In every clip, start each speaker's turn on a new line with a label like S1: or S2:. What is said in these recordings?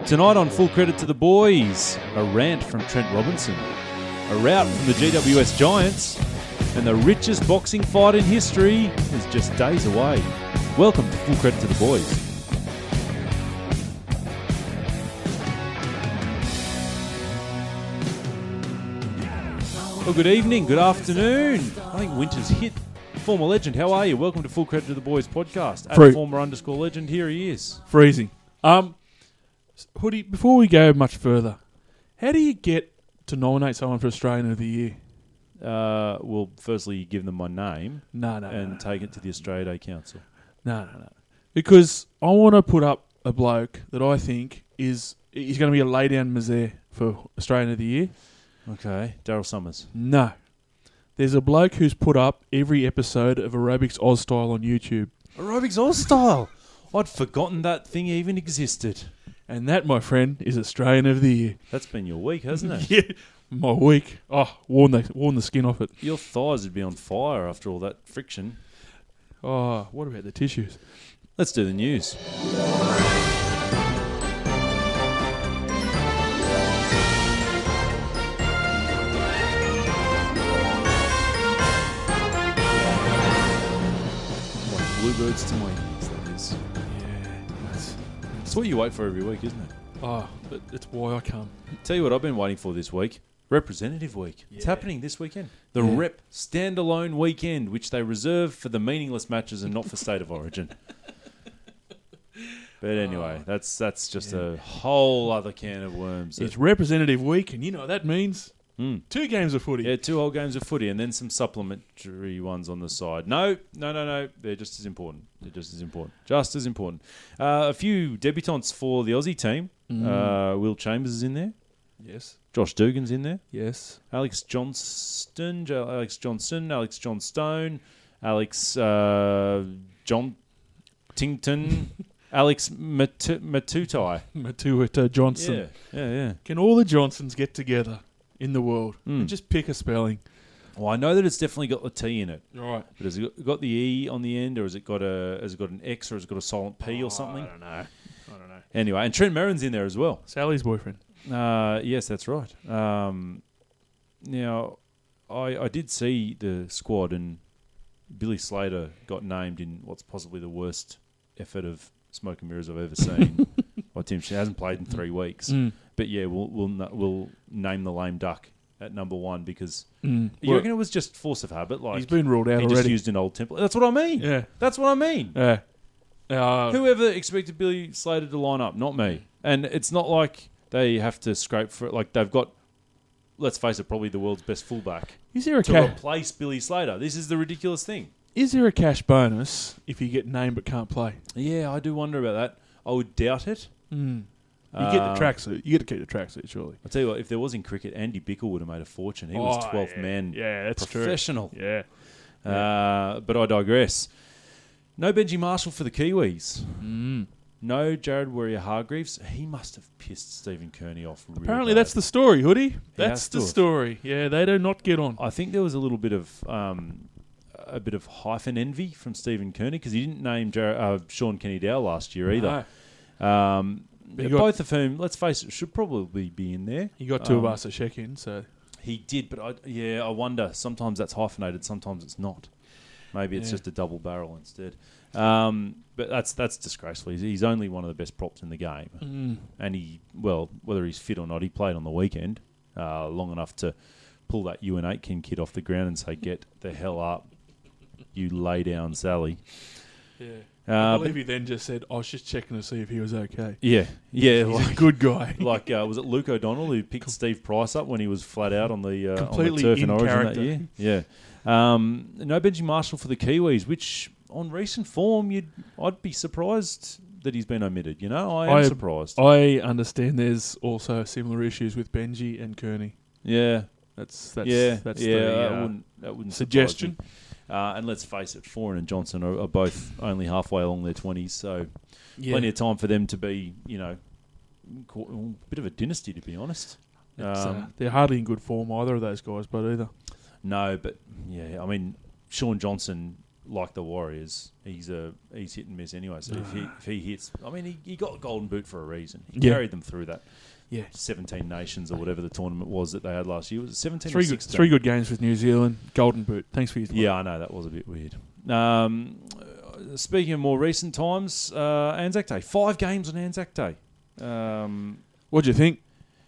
S1: Tonight on Full Credit to the Boys, a rant from Trent Robinson, a rout from the GWS Giants, and the richest boxing fight in history is just days away. Welcome to Full Credit to the Boys. Well, good evening, good afternoon. I think winter's hit. Former legend, how are you? Welcome to Full Credit to the Boys podcast. At former_legend, here he is.
S2: Freezing. Hoodie, before we go much further, how do you get to nominate someone for Australian of the Year?
S1: Well, firstly, you give them my name
S2: No.
S1: take it to the Australia Day Council.
S2: No. Because I want to put up a bloke that I think he's going to be a lay-down misère for Australian of the Year.
S1: Okay, Daryl Summers.
S2: No. There's a bloke who's put up every episode of Aerobics Oz Style on YouTube.
S1: Aerobics Oz Style. I'd forgotten that thing even existed.
S2: And that, my friend, is Australian of the Year.
S1: That's been your week, hasn't it?
S2: Yeah, my week. Oh, worn the skin off it.
S1: Your thighs would be on fire after all that friction.
S2: Oh, what about the tissues?
S1: Let's do the news. Like bluebirds to my ears, that is.
S2: Yeah,
S1: It's what you wait for every week, isn't it?
S2: but it's why I come.
S1: Tell you what I've been waiting for this week. Representative Week. It's
S2: Yeah.
S1: happening this weekend. The
S2: Yeah.
S1: Rep standalone weekend, which they reserve for the meaningless matches and not for State of Origin. But anyway, that's just a whole other can of worms.
S2: It's Representative Week, and you know what that means.
S1: Mm.
S2: 2 games of footy.
S1: Yeah, 2 whole games of footy and then some supplementary ones on the side. No. They're just as important. Just as important. A few debutants for the Aussie team. Will Chambers is in there.
S2: Yes.
S1: Josh Dugan's in there.
S2: Yes.
S1: Alex Johnstone, Alex Johnstone, Alex Johntington, Alex Matutai.
S2: Matuita Johnson.
S1: Yeah.
S2: Can all the Johnsons get together in the world and just pick a spelling?
S1: Well, I know that it's definitely got the T in it.
S2: Right.
S1: But has it got the E on the end, or has it got an X, or has it got a silent P or something?
S2: I don't know.
S1: Anyway, and Trent Merrin's in there as well.
S2: Sally's boyfriend.
S1: Yes, that's right. Now, I did see the squad, and Billy Slater got named in what's possibly the worst effort of smoke and mirrors I've ever seen. By Tim, she hasn't played in 3 weeks, but yeah, we'll name the lame duck at number 1 because you reckon it was just force of habit? Like
S2: He's been ruled out
S1: he
S2: already.
S1: just used an old template. That's what I mean.
S2: Yeah.
S1: That's what I mean.
S2: Yeah.
S1: Whoever expected Billy Slater to line up? Not me. And it's not like they have to scrape for it. Like they've got, let's face it, probably the world's best fullback
S2: Is there a
S1: to replace Billy Slater. This is the ridiculous thing.
S2: Is there a cash bonus if you get named but can't play?
S1: Yeah, I do wonder about that. I would doubt it.
S2: You get the tracksuit. You get to keep the tracksuit, surely.
S1: I'll tell you what, if there was in cricket, Andy Bickle would have made a fortune. He was 12th man.
S2: Yeah, that's
S1: professional.
S2: true. Yeah.
S1: But I digress. No Benji Marshall for the Kiwis. No Jared Warrior-Hargreaves. He must have pissed Stephen Kearney off.
S2: Apparently that's the story, Hoodie. That's
S1: has
S2: the
S1: to have.
S2: story. Yeah, they do not get on.
S1: I think there was a little bit of hyphen envy from Stephen Kearney because he didn't name Sean Kenny-Dow last year either. Both of whom, let's face it, should probably be in there.
S2: You got 2 of us at check-in, so...
S1: He did, but I wonder. Sometimes that's hyphenated, sometimes it's not. Maybe it's just a double barrel instead. But that's disgraceful. He's only one of the best props in the game. And whether he's fit or not, he played on the weekend long enough to pull that Ewan Aitken kid off the ground and say, "Get the hell up, you lay down, Sally."
S2: Yeah. I believe he then just said, I was just checking to see if he was okay.
S1: Yeah.
S2: He's a good guy.
S1: Like, was it Luke O'Donnell who picked Steve Price up when he was flat out on the
S2: completely
S1: turf in
S2: in
S1: Origin
S2: character.
S1: that year? Yeah. No Benji Marshall for the Kiwis, which on recent form, I'd be surprised that he's been omitted. You know, I am surprised.
S2: I understand there's also similar issues with Benji and Kearney.
S1: Yeah.
S2: That's
S1: that wouldn't
S2: suggestion.
S1: And let's face it, Foran and Johnson are both only halfway along their 20s, so plenty of time for them to be, a bit of a dynasty, to be honest.
S2: They're hardly in good form, either of those guys, but either.
S1: No, but, I mean, Sean Johnson like the Warriors, he's hit and miss anyway. So if he hits, I mean, he got a golden boot for a reason. He carried them through that.
S2: Yeah,
S1: 17 nations or whatever the tournament was that they had last year. Was it 17 or 16?
S2: Three good games with New Zealand. Golden boot. Thanks for your time.
S1: Yeah, I know. That was a bit weird. Speaking of more recent times, Anzac Day. 5 games on Anzac Day.
S2: What do you think?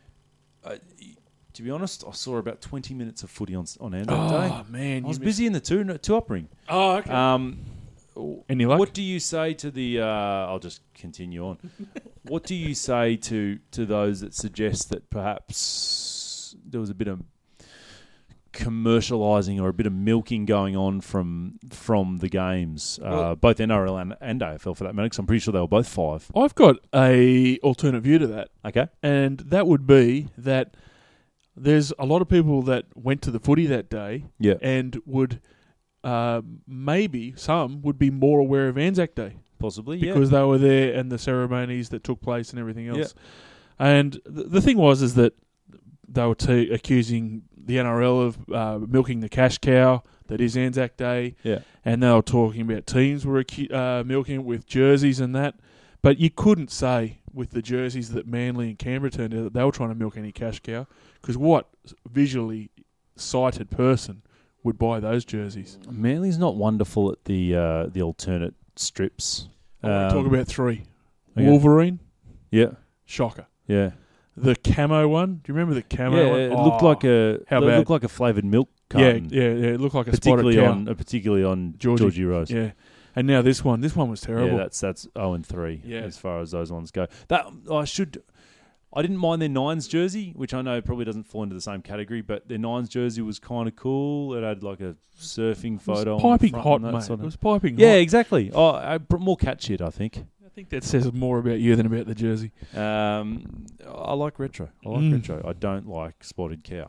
S1: To be honest, I saw about 20 minutes of footy on Anzac Day.
S2: Oh, man.
S1: I was busy in the two-up ring.
S2: Oh, okay. Any luck?
S1: What do you say to the... I'll just continue on. What do you say to those that suggest that perhaps there was a bit of commercialising or a bit of milking going on from the games, both NRL and AFL for that matter, because I'm pretty sure they were both 5.
S2: I've got a alternate view to that.
S1: Okay.
S2: And that would be that there's a lot of people that went to the footy that day and would... maybe some would be more aware of Anzac Day.
S1: Possibly,
S2: because they were there and the ceremonies that took place and everything else. Yeah. And the thing is that they were accusing the NRL of milking the cash cow that is Anzac Day.
S1: Yeah.
S2: And they were talking about teams were milking it with jerseys and that. But you couldn't say with the jerseys that Manly and Canberra turned out that they were trying to milk any cash cow, because what visually sighted person would buy those jerseys?
S1: Manly's not wonderful at the alternate strips.
S2: I want to talk about 3.
S1: Okay.
S2: Wolverine.
S1: Yeah.
S2: Shocker.
S1: Yeah.
S2: The camo one. Do you remember the camo one?
S1: It looked like a flavoured milk carton.
S2: Yeah. It looked like a spotted cow.
S1: Particularly on Georgie Rose.
S2: Yeah. And now this one was terrible.
S1: Yeah, that's 0-3 as far as those ones go. I didn't mind their Nines jersey, which I know probably doesn't fall into the same category, but their Nines jersey was kind of cool. It had like a surfing photo.
S2: It was piping hot, mate.
S1: Sort of.
S2: It was piping hot.
S1: Yeah, exactly. More catch it, I think.
S2: I think that says more about you than about the jersey.
S1: I like retro. I don't like spotted cow.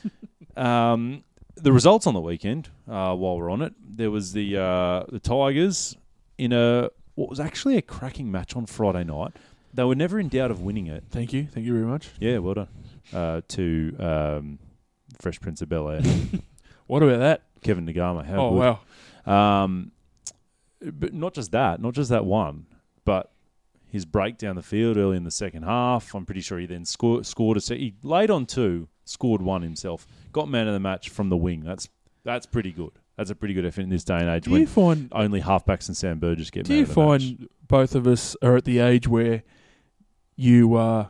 S1: The results on the weekend, while we're on it, there was the Tigers in what was actually a cracking match on Friday night. They were never in doubt of winning it.
S2: Thank you very much.
S1: Yeah, well done. To Fresh Prince of Bel-Air.
S2: What about that?
S1: Kevin Nagama. How good.
S2: Wow.
S1: But not just that one, but his break down the field early in the second half. I'm pretty sure he then scored he laid on 2, scored 1 himself, got man of the match from the wing. That's pretty good. That's a pretty good effort in this day and age when only halfbacks and Sam Burgess get man of the match. Do you find
S2: both of us are at the age where you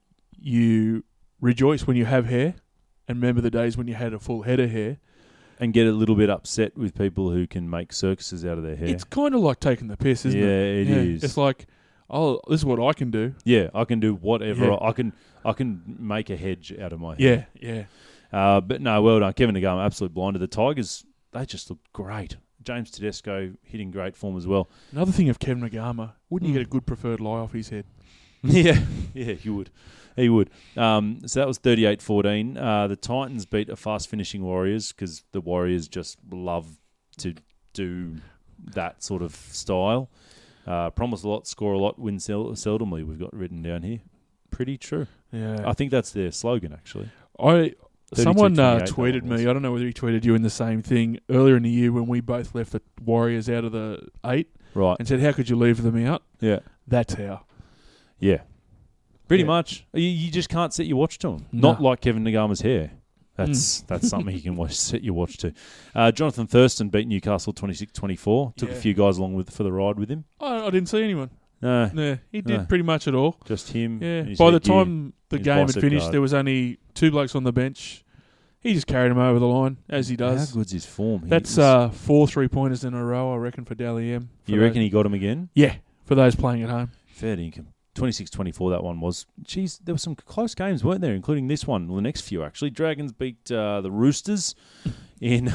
S2: rejoice when you have hair and remember the days when you had a full head of hair?
S1: And get a little bit upset with people who can make circuses out of their hair.
S2: It's kind of like taking the piss, isn't it?
S1: Yeah, it is.
S2: It's like, oh, this is what I can do.
S1: Yeah, I can do whatever. Yeah. I can make a hedge out of my hair.
S2: Yeah.
S1: But no, well done. Kevin Nagama, absolute blinder. The Tigers, they just look great. James Tedesco hitting great form as well.
S2: Another thing of Kevin Nagama, wouldn't you get a good preferred lie off his head?
S1: Yeah, you would. He would. So that was 38-14. The Titans beat a fast-finishing Warriors because the Warriors just love to do that sort of style. Promise a lot, score a lot, win seldomly. We've got written down here. Pretty true.
S2: Yeah,
S1: I think that's their slogan, actually.
S2: Someone tweeted me. I don't know whether he tweeted you in the same thing earlier in the year when we both left the Warriors out of the 8,
S1: right?
S2: And said, "How could you leave them out?"
S1: Yeah,
S2: that's how.
S1: Yeah. Pretty much. You just can't set your watch to him. No. Not like Kevin Nagama's hair. That's something you can set your watch to. Jonathan Thurston beat Newcastle 26-24. Took a few guys along for the ride with him.
S2: I didn't see anyone.
S1: No.
S2: Yeah, he did pretty much it all.
S1: Just him.
S2: Yeah. By the time the game had finished, there was only 2 blokes on the bench. He just carried him over the line, as he does.
S1: How good's his form?
S2: That's 4 3-pointers in a row, I reckon, for Dally M.
S1: You reckon he got him again?
S2: Yeah, for those playing at home.
S1: Fair dinkum. 26-24 that one was. Jeez, there were some close games, weren't there, including this one. Well, the next few, actually. Dragons beat the Roosters in...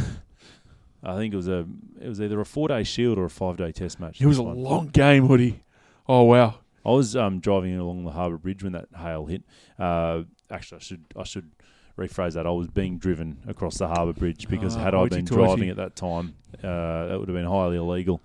S1: I think it was either a 4-day Shield or a 5-day Test match.
S2: It was a long game, Hoodie. Oh, wow.
S1: I was driving along the Harbour Bridge when that hail hit. Actually, I should rephrase that. I was being driven across the Harbour Bridge because had I been driving at that time, that would have been highly illegal.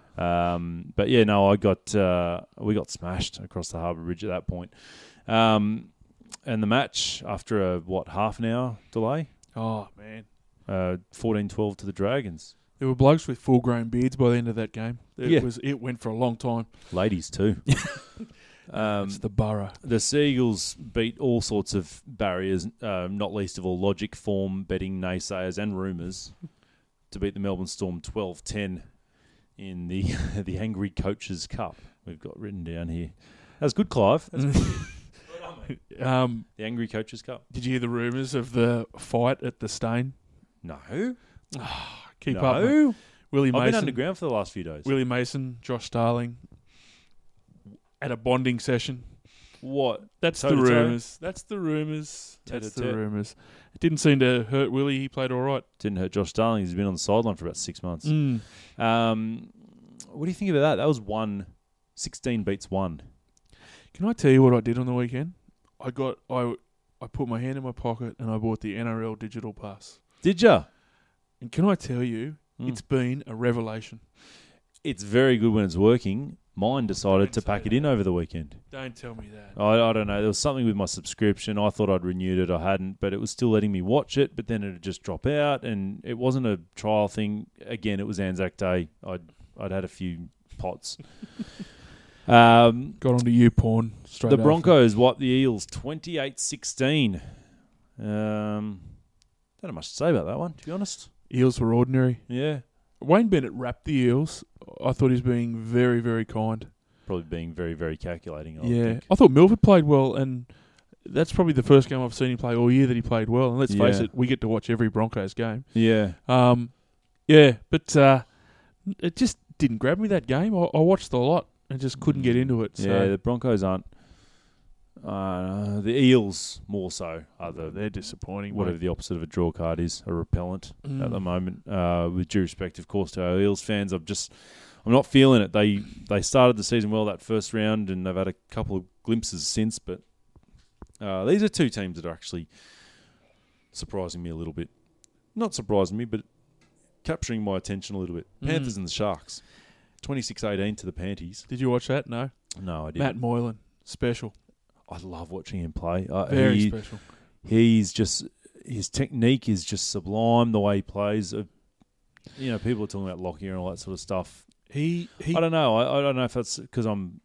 S1: But yeah, no, we got smashed across the Harbour Bridge at that point. And the match, after half an hour delay?
S2: Oh, man.
S1: 14-12 to the Dragons.
S2: There were blokes with full-grown beards by the end of that game. It went for a long time.
S1: Ladies too.
S2: It's the Borough.
S1: The Seagulls beat all sorts of barriers, not least of all logic, form, betting, naysayers and rumours, to beat the Melbourne Storm 12-10 in the the Angry Coaches Cup. We've got written down here. That's good, Clive. That's good. The Angry Coaches Cup.
S2: Did you hear the rumours of the fight at the Stain?
S1: No.
S2: Keep up, mate. Willie Mason.
S1: I've been underground for the last few days.
S2: Willie Mason, Josh Starling, at a bonding session.
S1: What?
S2: That's the rumours. That's the rumours. That's the rumours. It didn't seem to hurt Willie. He played all right.
S1: Didn't hurt Josh Starling. He's been on the sideline for about 6 months. What do you think about that? That was 16 beats 1.
S2: Can I tell you what I did on the weekend? I put my hand in my pocket and I bought the NRL digital pass.
S1: Did ya?
S2: And can I tell you, it's been a revelation.
S1: It's very good when it's working. Mine decided to pack it in over the weekend.
S2: Don't tell me that.
S1: I don't know. There was something with my subscription. I thought I'd renewed it. I hadn't, but it was still letting me watch it, but then it would just drop out, and it wasn't a trial thing. Again, it was Anzac Day. I'd had a few pots.
S2: Got onto YouPorn straight
S1: The
S2: after.
S1: Broncos wiped the Eels 28-16. Don't have much to say about that one, to be honest.
S2: Eels were ordinary.
S1: Yeah.
S2: Wayne Bennett wrapped the Eels. I thought he was being very, very kind.
S1: Probably being very, very calculating, I think.
S2: I thought Milford played well, and that's probably the first game I've seen him play all year that he played well. And let's face it, we get to watch every Broncos game.
S1: Yeah.
S2: But it just didn't grab me, that game. I watched a lot and just couldn't get into it. So.
S1: Yeah, the Broncos aren't. The Eels more so
S2: they're disappointing.
S1: Whatever the opposite of a draw card is, a repellent at the moment. With due respect, of course, to our Eels fans, I'm not feeling it. They started the season well that first round, and they've had a couple of glimpses since. But these are two teams that are actually surprising me a little bit. Not surprising me, but capturing my attention a little bit. Panthers and the Sharks, 26-18 to the Panties.
S2: Did you watch that? No,
S1: I didn't.
S2: Matt Moylan, special.
S1: I love watching him play.
S2: Very special.
S1: His technique is just sublime. The way he plays. People are talking about Lockyer and all that sort of stuff. I don't know. I don't know if that's because I'm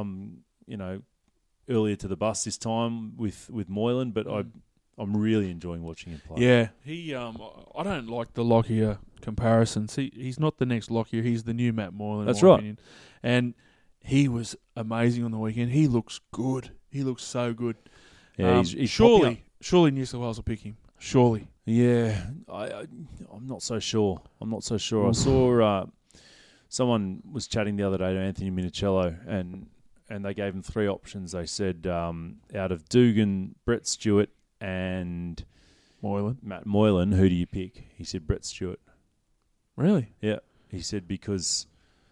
S1: earlier to the bus this time with Moylan, but I'm really enjoying watching him play.
S2: Yeah, I don't like the Lockyer comparisons. He's not the next Lockyer. He's the new Matt Moylan.
S1: That's
S2: in my
S1: right.
S2: opinion. And he was amazing on the weekend. He looks good. He looks so good.
S1: Yeah, he's
S2: surely New South Wales will pick him. Surely.
S1: Yeah, I'm not so sure. I saw someone was chatting the other day to Anthony Minicello, and they gave him 3 options. They said out of Dugan, Brett Stewart, and Matt Moylan, who do you pick? He said Brett Stewart.
S2: Really?
S1: Yeah. He said because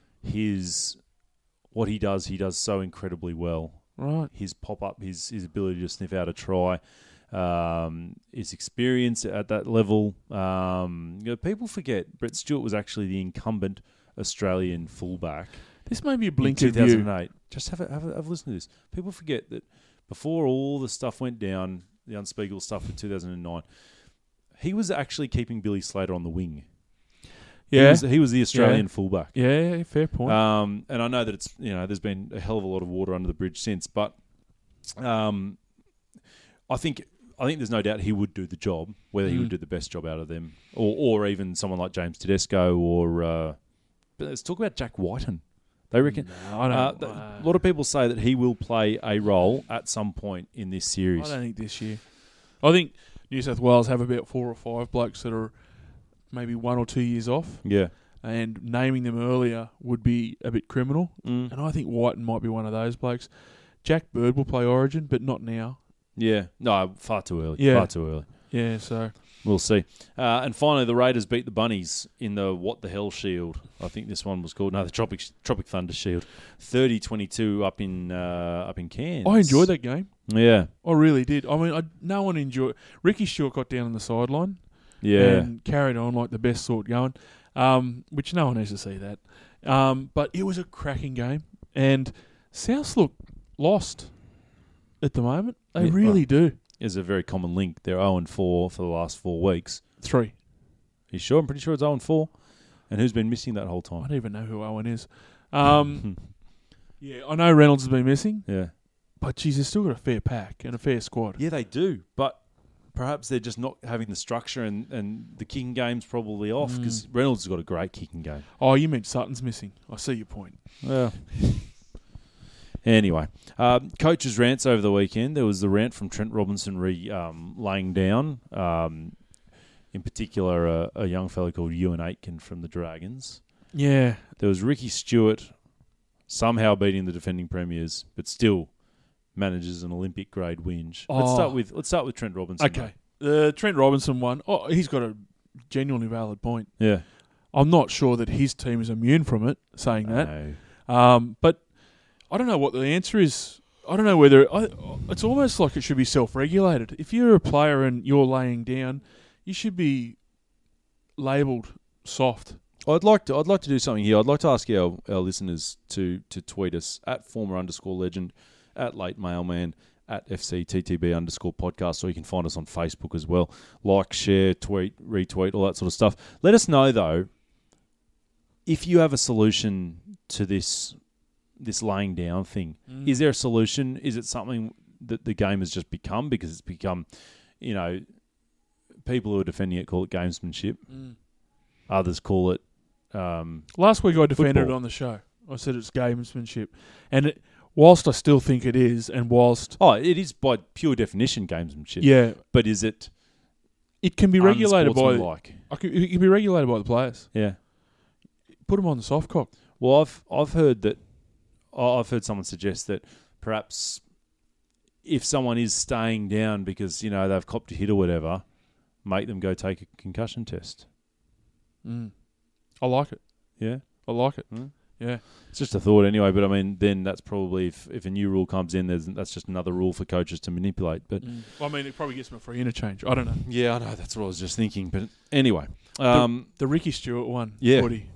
S1: what he does so incredibly well.
S2: Right.
S1: His pop-up, his ability to sniff out a try, his experience at that level. People forget Brett Stewart was actually the incumbent Australian fullback.
S2: This may be a blink
S1: in
S2: of view.
S1: 2008. Just have a listen to this. People forget that before all the stuff went down, the unspeakable stuff in 2009, he was actually keeping Billy Slater on the wing.
S2: Yeah,
S1: he was the Australian fullback.
S2: Yeah, fair point.
S1: And I know that it's there's been a hell of a lot of water under the bridge since, but I think there's no doubt he would do the job. Whether he would do the best job out of them, or even someone like James Tedesco, or but let's talk about Jack Whiten. They reckon a lot of people say that he will play a role at some point in this series.
S2: I don't think this year. I think New South Wales have about 4 or 5 blokes that are maybe 1 or 2 years off.
S1: Yeah.
S2: And naming them earlier would be a bit criminal. And I think Whiten might be one of those blokes. Jack Bird will play Origin, but not now.
S1: Yeah. No, far too early.
S2: Yeah.
S1: Far too early.
S2: Yeah, so
S1: we'll see. And finally, the Raiders beat the Bunnies in the What the Hell Shield. I think this one was called the Tropic Thunder Shield. 30-22 up in Cairns.
S2: I enjoyed that game.
S1: Yeah,
S2: I really did. I mean, no one enjoyed. Ricky Stewart got down on the sideline.
S1: Yeah,
S2: and carried on like the best sort going. Which no one needs to see that. But it was a cracking game, and South look lost at the moment. They really do.
S1: Is a very common link. They're 0-4 for the last 4 weeks.
S2: 3.
S1: You sure? I'm pretty sure it's 0-4. And who's been missing that whole
S2: I
S1: time?
S2: don't even know who Owen is. Yeah, I know Reynolds has been missing,
S1: Yeah.
S2: but geez, they've still got a fair pack and a fair squad.
S1: Yeah, they do. But perhaps they're just not having the structure and the kicking game's probably off because Reynolds has got a great kicking game.
S2: Oh, you meant Sutton's missing. I see your point.
S1: Well, anyway, coaches' rants over the weekend. There was the rant from Trent Robinson laying down. In particular, a young fellow called Ewan Aitken from the Dragons.
S2: Yeah.
S1: There was Ricky Stewart somehow beating the defending premiers, but still manages an Olympic grade whinge. Let's start with Trent Robinson.
S2: Okay. The Trent Robinson one. Oh, he's got a genuinely valid point.
S1: Yeah.
S2: I'm not sure that his team is immune from it, saying that.
S1: No.
S2: But I don't know what the answer is. I don't know whether it's almost like it should be self-regulated. If you're a player and you're laying down, you should be labelled soft.
S1: I'd like to do something here. I'd like to ask our listeners to tweet us at @former_legend, at late mailman, at FCTTB_podcast, or you can find us on Facebook as well. Like, share, tweet, retweet, all that sort of stuff. Let us know though if you have a solution to this laying down thing. Is there a solution? Is it something that the game has just become because it's become, people who are defending it call it gamesmanship. Others call it
S2: Last week I defended
S1: football.
S2: it on the show. I said it's gamesmanship. And whilst I still think it is, and whilst...
S1: Oh, it is by pure definition gamesmanship.
S2: Yeah.
S1: But is it
S2: It can be regulated by...
S1: unsportsmanlike?
S2: It can be regulated by the players.
S1: Yeah.
S2: Put them on the soft cock.
S1: Well, I've heard that... I've heard someone suggest that perhaps if someone is staying down because, they've copped a hit or whatever, make them go take a concussion test.
S2: I like it.
S1: Yeah?
S2: I like it. Yeah.
S1: It's just a thought anyway, but I mean, then that's probably, if a new rule comes in, that's just another rule for coaches to manipulate. But
S2: Well, I mean, it probably gets them a free interchange. I don't know.
S1: yeah, I know, that's what I was just thinking. But anyway.
S2: The Ricky Stewart one,
S1: Yeah.
S2: footy.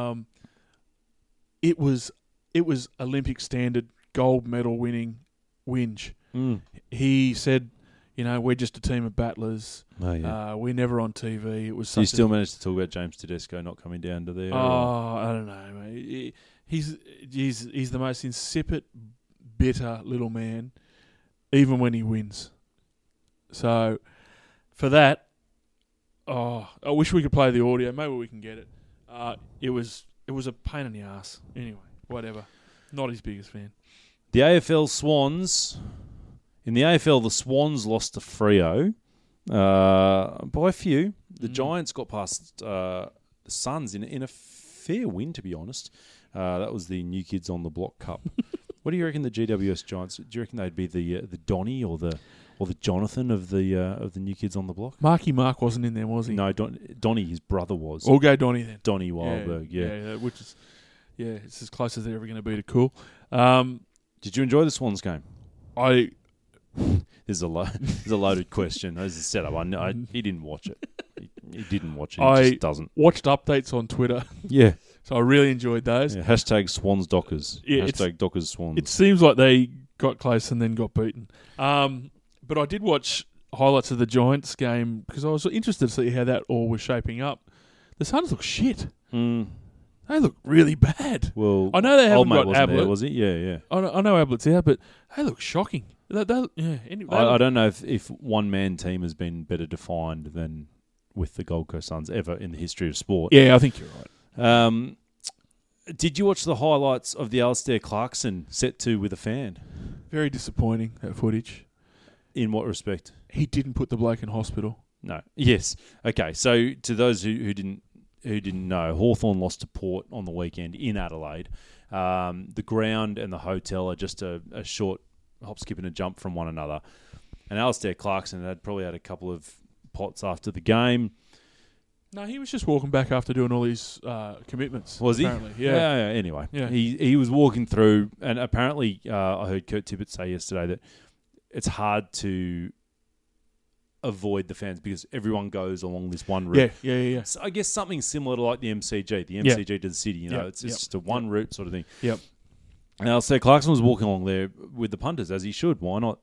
S2: It was Olympic standard gold medal winning whinge. He said, we're just a team of battlers.
S1: Oh, yeah.
S2: We're never on TV. It was
S1: So you
S2: such
S1: still managed to talk about James Tedesco not coming down to there?
S2: I don't know, mate. He's the most insipid, bitter little man, even when he wins. So, for that, I wish we could play the audio. Maybe we can get it. It was a pain in the ass. Anyway, whatever. Not his biggest fan.
S1: The AFL Swans... In the AFL, the Swans lost to Freo by a few. The Giants got past the Suns in a fair win, to be honest. That was the New Kids on the Block Cup. What do you reckon the GWS Giants? Do you reckon they'd be the Donny or the Jonathan of the New Kids on the Block?
S2: Marky Mark wasn't in there, was he?
S1: No, Donny, his brother was.
S2: We'll go Donny then.
S1: Donny Wildberg, yeah.
S2: Which is, it's as close as they're ever going to be to cool.
S1: Did you enjoy the Swans game? This is a loaded question. This is a setup. He didn't watch it. He didn't watch it. He just doesn't.
S2: Watched updates on Twitter.
S1: Yeah.
S2: So I really enjoyed those.
S1: Yeah, hashtag Swans Dockers.
S2: Yeah,
S1: hashtag Dockers Swans.
S2: It seems like they got close and then got beaten. But I did watch highlights of the Giants game because I was interested to see how that all was shaping up. The Suns look shit. They look really bad.
S1: Well,
S2: I know they haven't got
S1: Ablett.
S2: Ablett.
S1: Was he? Yeah.
S2: I know Ablett's out, but they look shocking. I
S1: don't know if one-man team has been better defined than with the Gold Coast Suns ever in the history of sport.
S2: Yeah, I think you're right.
S1: Did you watch the highlights of the Alistair Clarkson set to with a fan?
S2: Very disappointing, that footage.
S1: In what respect?
S2: He didn't put the bloke in hospital.
S1: No. Yes. Okay. So to those who didn't know, Hawthorn lost to Port on the weekend in Adelaide. The ground and the hotel are just a short hop, skip and a jump from one another. And Alistair Clarkson had probably had a couple of pots after the game.
S2: No, he was just walking back after doing all his commitments.
S1: Was he?
S2: Apparently.
S1: Yeah. Anyway,
S2: Yeah.
S1: He was walking through, and apparently I heard Kurt Tippett say yesterday that it's hard to avoid the fans because everyone goes along this one route.
S2: Yeah.
S1: So I guess something similar to like the MCG to the city. It's just a one route sort of thing.
S2: Yep.
S1: And Alistair Clarkson was walking along there with the punters, as he should. Why not?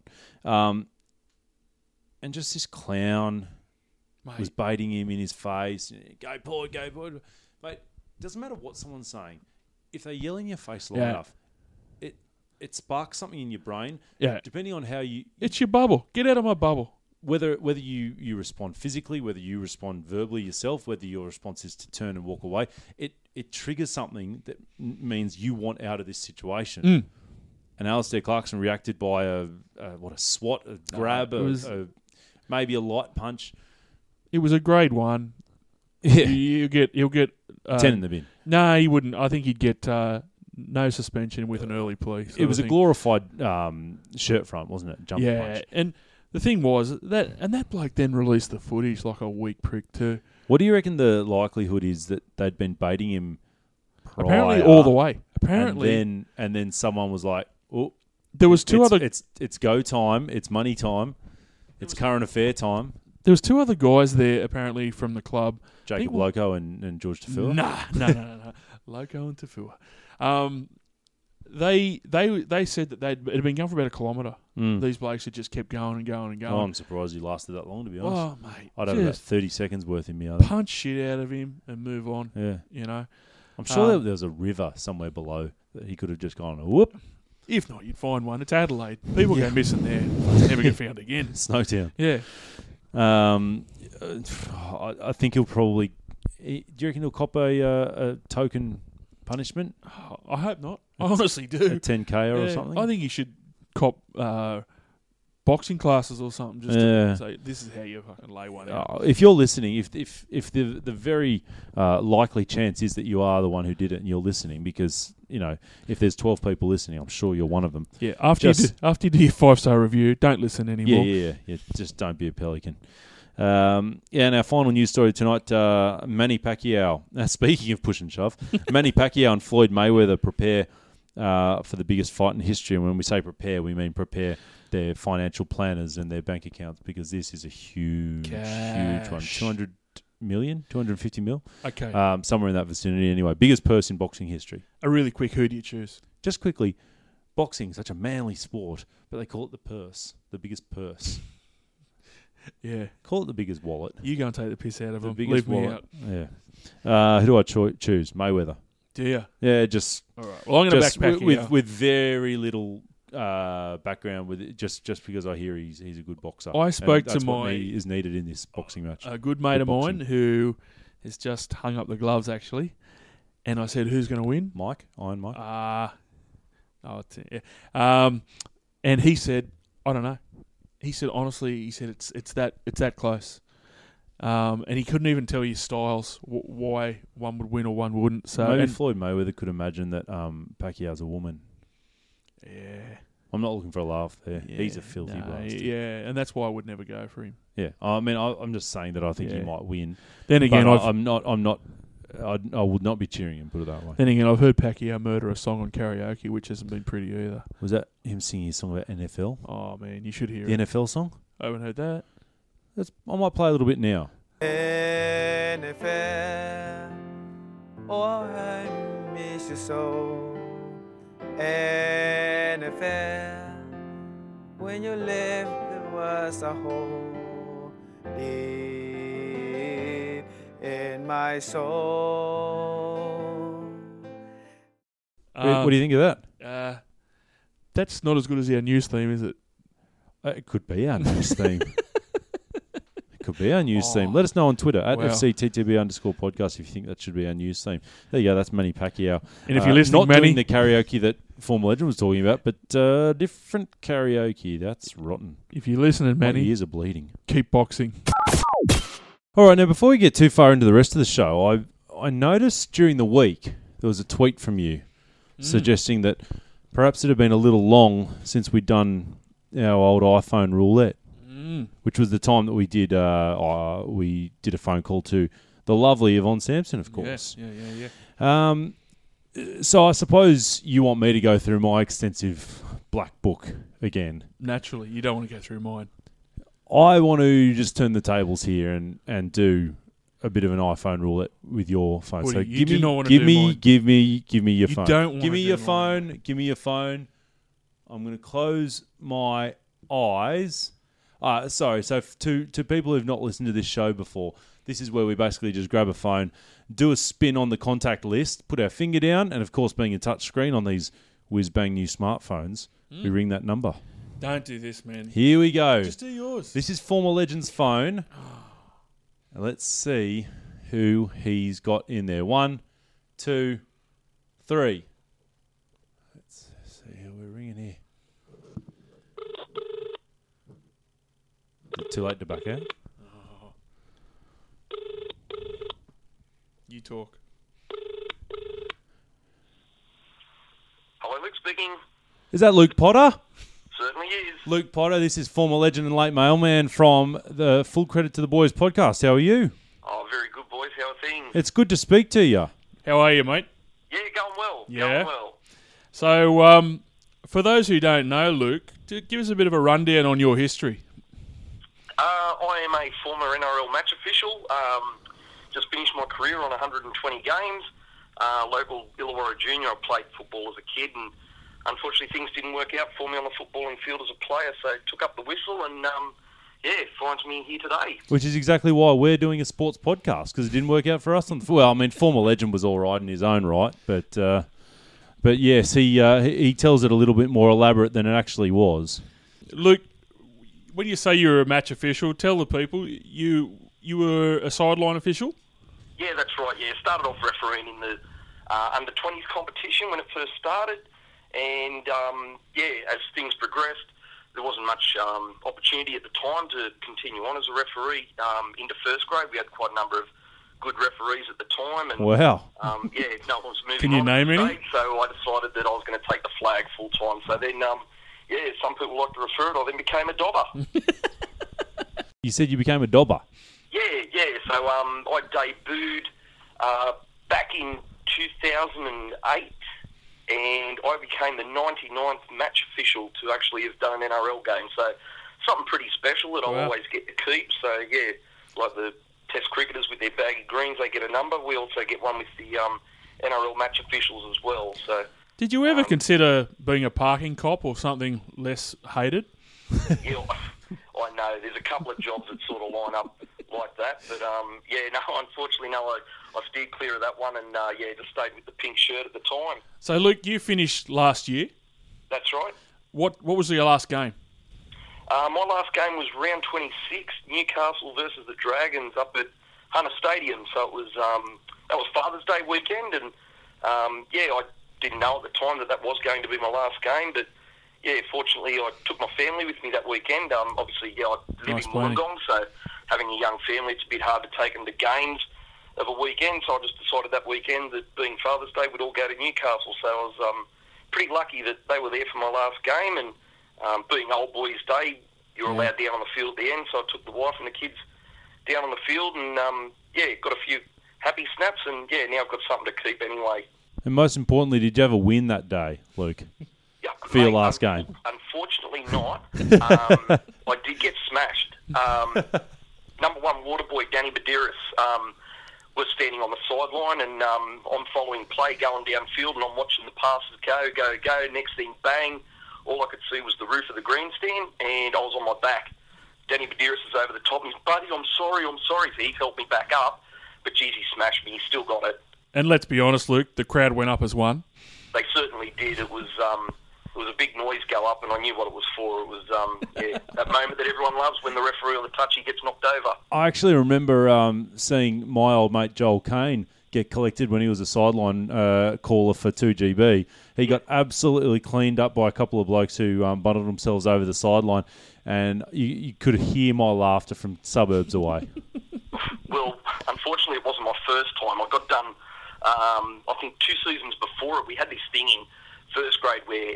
S1: And just this clown was baiting him in his face. Go Port. Mate, doesn't matter what someone's saying. If they yell in your face long
S2: Yeah.
S1: enough, it sparks something in your brain.
S2: Yeah.
S1: Depending on how you,
S2: It's your bubble. Get out of my bubble.
S1: whether you respond physically, whether you respond verbally yourself, whether your response is to turn and walk away, it triggers something that means you want out of this situation.
S2: Mm.
S1: And Alistair Clarkson reacted by a swat, a grab, maybe a light punch.
S2: It was a grade 1.
S1: Yeah.
S2: He'll get
S1: 10 in the bin.
S2: No, he wouldn't. I think he'd get no suspension with an early plea.
S1: It was a glorified shirt front, wasn't it? Jump punch.
S2: And the thing was that bloke then released the footage like a weak prick too.
S1: What do you reckon the likelihood is that they'd been baiting him prior,
S2: Apparently all the way. Apparently,
S1: and then someone was like, "Oh,
S2: there was two
S1: it's,
S2: other.
S1: It's go time. It's money time. It's current affair time."
S2: There was 2 other guys there apparently from the club.
S1: Jacob Loco and George Tafua.
S2: No. Loco and Tafua. They said that it had been going for about a kilometre. These blokes had just kept going and going and going.
S1: Oh, I'm surprised he lasted that long, to be honest.
S2: Oh, mate.
S1: I'd have about 30 seconds worth in me. I think.
S2: Punch shit out of him and move on.
S1: Yeah.
S2: You know?
S1: I'm sure there was a river somewhere below that he could have just gone, whoop.
S2: If not, you'd find one. It's Adelaide. People go missing there. Never get found again.
S1: Snowtown.
S2: Yeah.
S1: I think he'll probably... Do you reckon he'll cop a token punishment?
S2: I hope not. I honestly do.
S1: A 10K or something?
S2: I think he should cop boxing classes or something just to say, this is how you fucking lay one out.
S1: If you're listening, if the very likely chance is that you are the one who did it and you're listening, because, you know, if there's 12 people listening, I'm sure you're one of them.
S2: Yeah, after you do your 5-star review, don't listen anymore.
S1: Yeah. Just don't be a pelican. And our final news story tonight, Manny Pacquiao. Now, speaking of push and shove, Manny Pacquiao and Floyd Mayweather prepare for the biggest fight in history. And when we say prepare, we mean prepare their financial planners and their bank accounts, because this is a huge one. 200 million, 250 mil.
S2: Okay.
S1: Somewhere in that vicinity anyway. Biggest purse in boxing history.
S2: A really quick, who do you choose?
S1: Just quickly, boxing, such a manly sport, but they call it the purse, the biggest purse.
S2: Yeah.
S1: Call it the biggest wallet.
S2: You go and take the piss out of
S1: The
S2: them.
S1: biggest
S2: Leave me
S1: wallet.
S2: out.
S1: Yeah. Who do I choose? Mayweather.
S2: Do you?
S1: Yeah, just...
S2: All right. Well, I'm going to backpack you.
S1: With very little background, with it, just because I hear he's a good boxer.
S2: I spoke
S1: to
S2: my...
S1: is needed in this boxing match.
S2: A good mate of mine who has just hung up the gloves, actually. And I said, who's going to win?
S1: Iron Mike?
S2: And he said, I don't know. He said, honestly, it's that close. And he couldn't even tell you styles, why one would win or one wouldn't. So
S1: maybe Floyd Mayweather could imagine that Pacquiao's a woman.
S2: Yeah.
S1: I'm not looking for a laugh there.
S2: Yeah,
S1: He's a filthy bastard.
S2: Yeah, and that's why I would never go for him.
S1: Yeah. I mean, I'm just saying that I think he might win.
S2: Then again,
S1: I would not be cheering him, put it that way.
S2: Then again, I've heard Pacquiao murder a song on karaoke, which hasn't been pretty either.
S1: Was that him singing his song about NFL?
S2: Oh, man, you should hear
S1: the
S2: it.
S1: NFL song?
S2: I haven't heard that.
S1: I might play a little bit now.
S3: NFL, oh, I miss you so. NFL, when you left, there was a hole deep in my soul.
S1: What do you think of that?
S2: That's not as good as our news theme, is it?
S1: It could be our news theme. Could be our news theme. Let us know on Twitter at FCTTB_podcast if you think that should be our news theme. There you go. That's Manny Pacquiao.
S2: And if you're listening,
S1: not
S2: Manny,
S1: doing the karaoke that Former Legend was talking about, but different karaoke. That's rotten.
S2: If you're listening, Manny,
S1: my ears are bleeding.
S2: Keep boxing.
S1: All right. Now, before we get too far into the rest of the show, I noticed during the week there was a tweet from you suggesting that perhaps it had been a little long since we'd done our old iPhone roulette. Which was the time that we did a phone call to the lovely Yvonne Sampson, of course.
S2: Yeah.
S1: So I suppose you want me to go through my extensive black book again.
S2: Naturally, you don't want to go through mine.
S1: I want to just turn the tables here and do a bit of an iPhone roulette with your phone.
S2: Well,
S1: so
S2: you do not want to
S1: give
S2: do
S1: me,
S2: mine.
S1: give me your phone.
S2: Don't want
S1: give me
S2: to
S1: your
S2: do
S1: phone. Give me your phone. I'm going to close my eyes. Sorry. So to people who've not listened to this show before, this is where we basically just grab a phone, do a spin on the contact list, put our finger down, and of course, being a touch screen on these whiz-bang new smartphones, we ring that number.
S2: Don't do this, man.
S1: Here we go.
S2: Just do yours.
S1: This is former Legend's phone. Let's see who he's got in there. 1, 2, 3. Let's see who we're ringing here. Is it too late to back out?
S2: You talk.
S4: Hello, Luke speaking.
S1: Is that Luke Potter?
S4: Certainly is.
S1: Luke Potter, this is former Legend and late mailman from the Full Credit to the Boys podcast. How are you?
S4: Oh, very good, boys. How are things?
S1: It's good to speak to you.
S2: How are you, mate?
S4: Yeah, going well.
S2: Yeah?
S4: Going well.
S2: So, for those who don't know, Luke, give us a bit of a rundown on your history.
S4: I am a former NRL match official. Just finished my career on 120 games. Local Illawarra Junior. I played football as a kid, and unfortunately things didn't work out for me on the footballing field as a player, so I took up the whistle and, finds me here today.
S1: Which is exactly why we're doing a sports podcast, because it didn't work out for us. Former Legend was all right in his own right, but yes, he tells it a little bit more elaborate than it actually was.
S2: Luke, when you say you're a match official, tell the people you were a sideline official?
S4: Yeah, that's right. Yeah, started off refereeing in the under-20s competition when it first started. And, as things progressed, there wasn't much opportunity at the time to continue on as a referee into first grade. We had quite a number of good referees at the time. And,
S1: wow.
S4: No one was moving
S2: Can you
S4: on
S2: name any?
S4: stage, so I decided that I was going to take the flag full-time. So then, some people like to refer it. I then became a dobber.
S1: You said you became a dobber.
S4: Yeah. So I debuted back in 2008, and I became the 99th match official to actually have done an NRL game. So something pretty special that I'll always get to keep. So, like the Test cricketers with their baggy greens, they get a number. We also get one with the NRL match officials as well. So,
S2: did you ever consider being a parking cop or something less hated?
S4: Yeah, I know. There's a couple of jobs that sort of line up like that. But, unfortunately, no, I steered clear of that one and, just stayed with the pink shirt at the time.
S2: So, Luke, you finished last year.
S4: That's right.
S2: What was your last game?
S4: My last game was round 26, Newcastle versus the Dragons up at Hunter Stadium. So it was that was Father's Day weekend, and I didn't know at the time that was going to be my last game, but fortunately I took my family with me that weekend. Obviously, I live in Wollongong, so having a young family, it's a bit hard to take them to games of a weekend. So I just decided that weekend that being Father's Day, we'd all go to Newcastle. So I was pretty lucky that they were there for my last game, and being Old Boys Day, you're allowed down on the field at the end, so I took the wife and the kids down on the field and, got a few happy snaps, and, now I've got something to keep anyway.
S1: And most importantly, did you ever win that day, Luke,
S4: Yeah,
S1: for your last game?
S4: Unfortunately not. I did get smashed. Number one Waterboy, Danny Badiris, was standing on the sideline, and I'm following play going downfield, and I'm watching the passes go. Next thing, bang. All I could see was the roof of the grandstand, and I was on my back. Danny Badiris is over the top, and he's, buddy, I'm sorry. So he helped me back up, but geez, he smashed me. He still got it.
S2: And let's be honest, Luke, the crowd went up as one.
S4: They certainly did. It was a big noise go up, and I knew what it was for. It was that moment that everyone loves when the referee on the touchy gets knocked over.
S1: I actually remember seeing my old mate Joel Kane get collected when he was a sideline caller for 2GB. He got absolutely cleaned up by a couple of blokes who bundled themselves over the sideline, and you could hear my laughter from suburbs away.
S4: Well, unfortunately, it wasn't my first time. I got done, I think 2 seasons before it. We had this thing in first grade where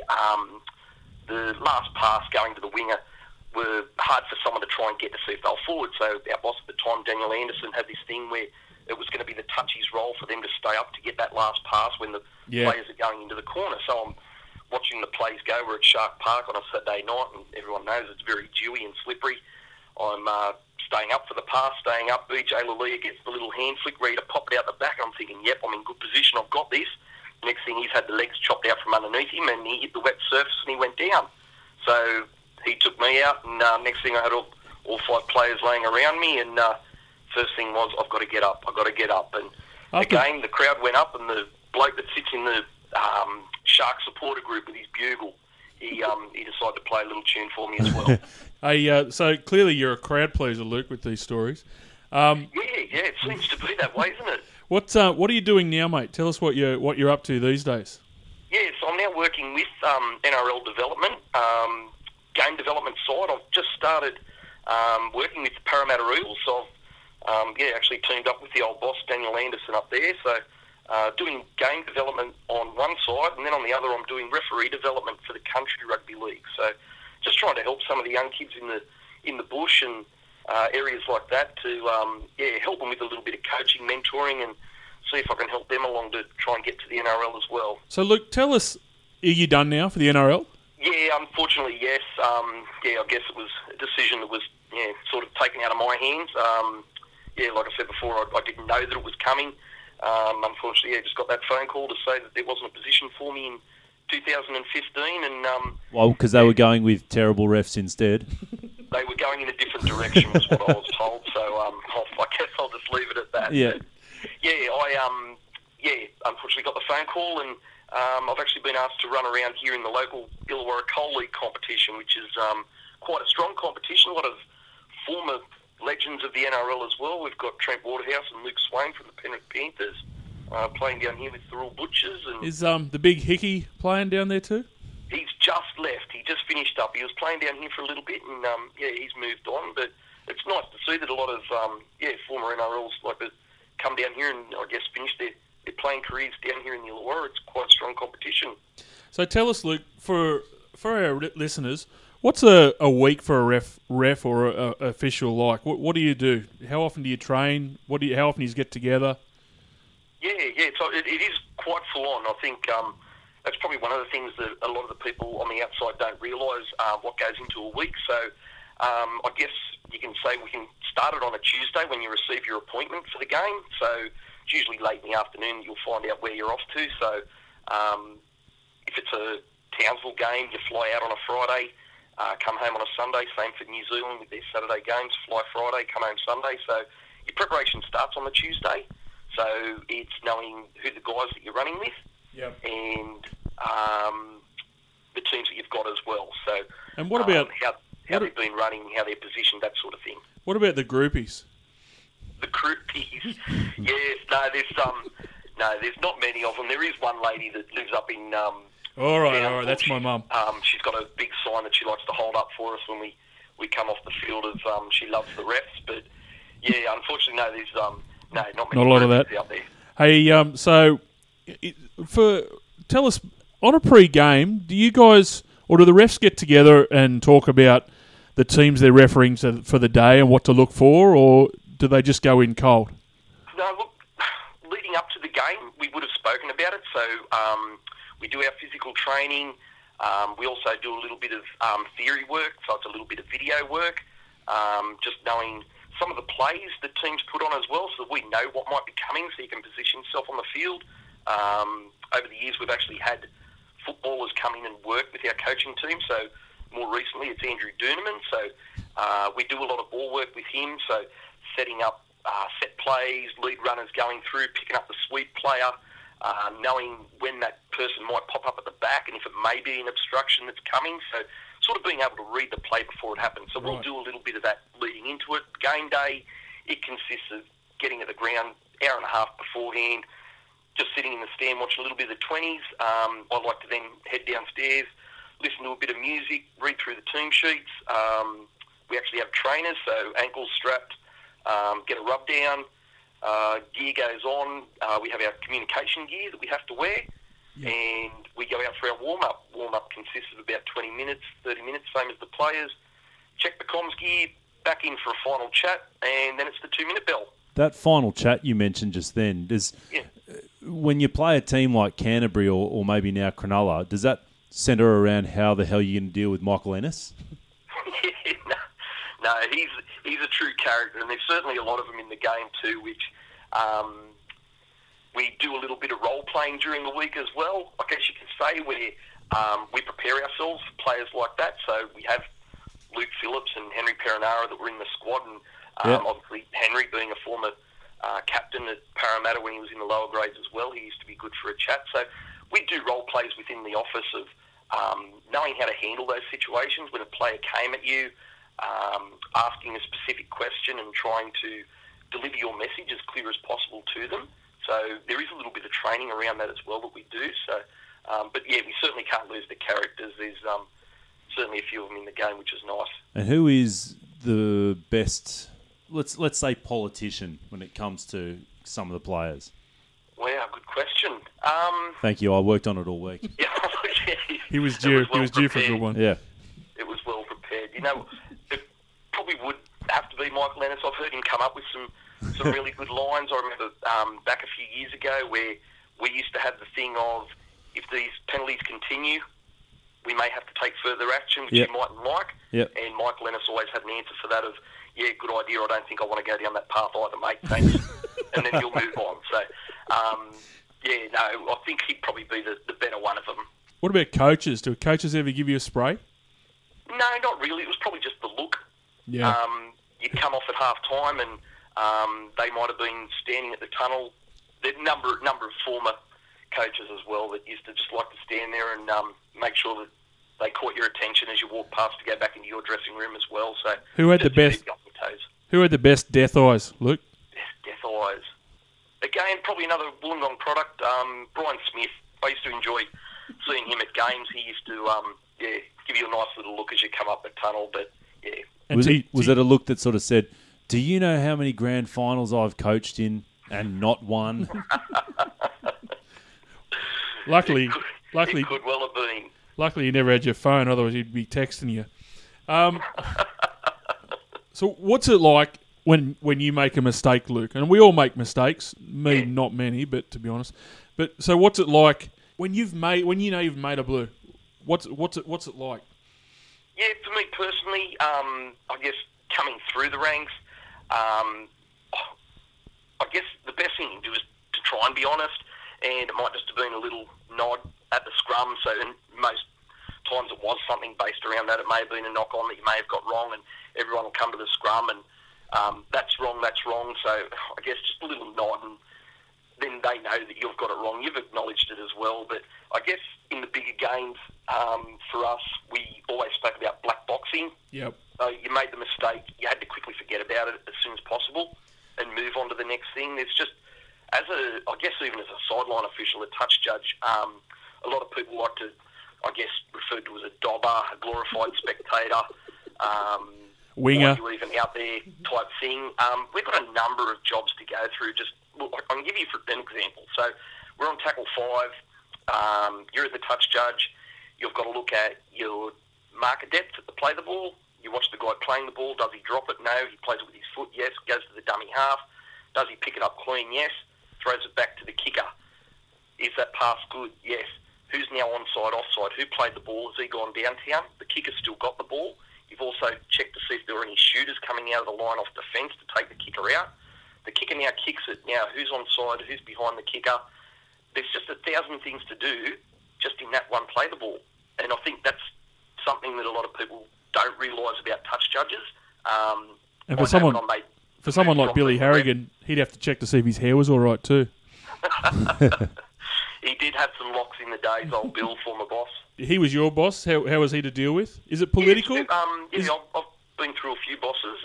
S4: the last pass going to the winger were hard for someone to try and get to see if they were forward. So our boss at the time, Daniel Anderson, had this thing where it was going to be the touchies role for them to stay up to get that last pass when the players are going into the corner. So I'm watching the plays go. We're at Shark Park on a Saturday night, and everyone knows it's very dewy and slippery. I'm staying up for the pass, staying up. BJ Lalia gets the little hand flick, ready to pop it out the back. I'm thinking, yep, I'm in good position. I've got this. Next thing, he's had the legs chopped out from underneath him, and he hit the wet surface and he went down. So he took me out, and next thing I had all 5 players laying around me, and first thing was, I've got to get up. And again, the crowd went up, and the bloke that sits in the Shark supporter group with his bugle, he decided to play a little tune for me as well.
S2: So clearly you're a crowd pleaser, Luke, with these stories.
S4: Yeah, it seems to be that way, isn't it?
S2: What are you doing now, mate? Tell us what you're up to these days.
S4: Yeah, so I'm now working with NRL development, game development side. I've just started working with the Parramatta Eels. So I've actually teamed up with the old boss, Daniel Anderson, up there. So doing game development on one side, and then on the other I'm doing referee development for the Country Rugby League. So just trying to help some of the young kids in the bush and areas like that to help them with a little bit of coaching, mentoring, and see if I can help them along to try and get to the NRL as well.
S2: So, Luke, tell us, are you done now for the NRL?
S4: Yeah, unfortunately, yes. I guess it was a decision that was sort of taken out of my hands. Like I said before, I didn't know that it was coming. Unfortunately, I just got that phone call to say that there wasn't a position for me in 2015. And
S1: because they were going with terrible refs instead.
S4: They were going in a different direction, was what I was told. So I guess I'll just leave it at that.
S1: Yeah.
S4: But, I unfortunately got the phone call, and I've actually been asked to run around here in the local Illawarra Coal League competition, which is quite a strong competition. A lot of former legends of the NRL as well. We've got Trent Waterhouse and Luke Swain from the Penrith Panthers playing down here with the Rural Butchers. And
S2: is the big Hickey playing down there too?
S4: He's just left. He just finished up. He was playing down here for a little bit, and he's moved on. But it's nice to see that a lot of former NRLs like to come down here and I guess finish their playing careers down here in the Illawarra. It's quite a strong competition.
S2: So tell us, Luke, for our listeners, what's a week for a ref or a official like? What do you do? How often do you train? How often do you get together?
S4: Yeah. So it is quite full on. I think that's probably one of the things that a lot of the people on the outside don't realise what goes into a week. So I guess you can say we can start it on a Tuesday when you receive your appointment for the game. So it's usually late in the afternoon you'll find out where you're off to. So if it's a Townsville game, you fly out on a Friday, come home on a Sunday. Same for New Zealand with their Saturday games, fly Friday, come home Sunday. So your preparation starts on the Tuesday. So it's knowing who the guys that you're running with. Yep. And the teams that you've got as well. So,
S2: and what about
S4: how they've been running, how they're positioned, that sort of thing.
S2: What about the groupies?
S4: The groupies, yes. There's not many of them. There is one lady that lives up in.
S2: All right, that's my mum.
S4: She's got a big sign that she likes to hold up for us when we come off the field. Of she loves the refs, but yeah, unfortunately, no, there's not many.
S2: Not a lot of that
S4: out there.
S2: Hey, tell us on a pre-game, do you guys or do the refs get together and talk about the teams they're refereeing for the day and what to look for, or do they just go in cold?
S4: No, look, leading up to the game, we would have spoken about it. So we do our physical training. We also do a little bit of theory work, so it's a little bit of video work, just knowing some of the plays that teams put on as well, so that we know what might be coming, so you can position yourself on the field. Over the years, we've actually had footballers come in and work with our coaching team. So more recently, it's Andrew Doonerman. So we do a lot of ball work with him. So setting up set plays, lead runners going through, picking up the sweep player, knowing when that person might pop up at the back and if it may be an obstruction that's coming. So sort of being able to read the play before it happens. So we'll do a little bit of that leading into it. Game day, it consists of getting at the ground hour and a half beforehand, just sitting in the stand, watching a little bit of the 20s. I like to then head downstairs, listen to a bit of music, read through the team sheets. We actually have trainers, so ankles strapped, get a rub down, gear goes on. We have our communication gear that we have to wear, and we go out for our warm-up. Warm-up consists of about 20 minutes, 30 minutes, same as the players. Check the comms gear, back in for a final chat, and then it's the 2-minute bell.
S1: That final chat you mentioned just then, when you play a team like Canterbury or maybe now Cronulla, does that centre around how the hell you're going to deal with Michael Ennis?
S4: No, he's a true character, and there's certainly a lot of them in the game too, which we do a little bit of role-playing during the week as well. I guess you can say we prepare ourselves for players like that, so we have Luke Phillips and Henry Perinara that were in the squad, and obviously Henry being a former captain at Parramatta when he was in the lower grades as well. He used to be good for a chat. So we do role plays within the office of knowing how to handle those situations when a player came at you, asking a specific question and trying to deliver your message as clear as possible to them. So there is a little bit of training around that as well that we do. So, but yeah, we certainly can't lose the characters. There's certainly a few of them in the game, which is nice.
S1: And who is the best, let's say, politician when it comes to some of the players?
S4: Wow, good question.
S1: Thank you. I worked on it all week.
S4: Yeah,
S2: he was due. He was due for a good one.
S1: Yeah,
S4: it was well prepared. You know, it probably would have to be Michael Ennis. I've heard him come up with some really good lines. I remember back a few years ago where we used to have the thing of, if these penalties continue, we may have to take further action, which you mightn't like.
S1: Yep.
S4: And Michael Ennis always had an answer for that of, yeah, good idea, I don't think I want to go down that path either, mate, thanks. And then you'll move on. So, I think he'd probably be the better one of them.
S2: What about coaches? Do coaches ever give you a spray?
S4: No, not really. It was probably just the look.
S2: Yeah.
S4: You'd come off at half-time and they might have been standing at the tunnel. There's a number of former coaches as well that used to just like to stand there and make sure that they caught your attention as you walked past to go back into your dressing room as well. So
S2: who had the best? Who had the best death eyes? Luke.
S4: Death eyes. Again, probably another Wollongong product. Brian Smith. I used to enjoy seeing him at games. He used to give you a nice little look as you come up the tunnel. But yeah,
S1: was it a look that sort of said, "Do you know how many grand finals I've coached in and not won?"
S2: Luckily,
S4: it could well have been.
S2: Luckily, you never had your phone, otherwise he'd be texting you. So what's it like when you make a mistake, Luke? And we all make mistakes. Me, not many, but to be honest. But so what's it like when you've made a blue? What's it like?
S4: Yeah, for me personally, I guess coming through the ranks, I guess the best thing you can do is to try and be honest. And it might just have been a little nod at the scrum. So most times it was something based around that. It may have been a knock on that you may have got wrong, and everyone will come to the scrum and that's wrong. So I guess just a little nod, and then they know that you've got it wrong. You've acknowledged it as well. But I guess in the bigger games, for us, we always spoke about black boxing.
S2: Yep.
S4: So you made the mistake, you had to quickly forget about it as soon as possible and move on to the next thing. There's just, I guess even as a sideline official, a touch judge, a lot of people like to, I guess, referred to as a dobber, a glorified spectator,
S2: winger,
S4: you even out there type thing. We've got a number of jobs to go through. Just look, I can give you an example. So we're on tackle 5. You're at the touch judge. You've got to look at your marker depth to play the ball. You watch the guy playing the ball. Does he drop it? No. He plays it with his foot. Yes. Goes to the dummy half. Does he pick it up clean? Yes. Throws it back to the kicker. Is that pass good? Yes. Who's now onside, offside? Who played the ball? Has he gone downtown? The kicker's still got the ball. You've also checked to see if there are any shooters coming out of the line off defence to take the kicker out. The kicker now kicks it. Now, who's onside? Who's behind the kicker? There's just 1,000 things to do just in that one play the ball. And I think that's something that a lot of people don't realise about touch judges.
S2: And for someone like Billy Harrigan, he'd have to check to see if his hair was all right too.
S4: He did have some locks in the days, old Bill, former boss.
S2: He was your boss. How was he to deal with? Is it political?
S4: I've been through a few bosses.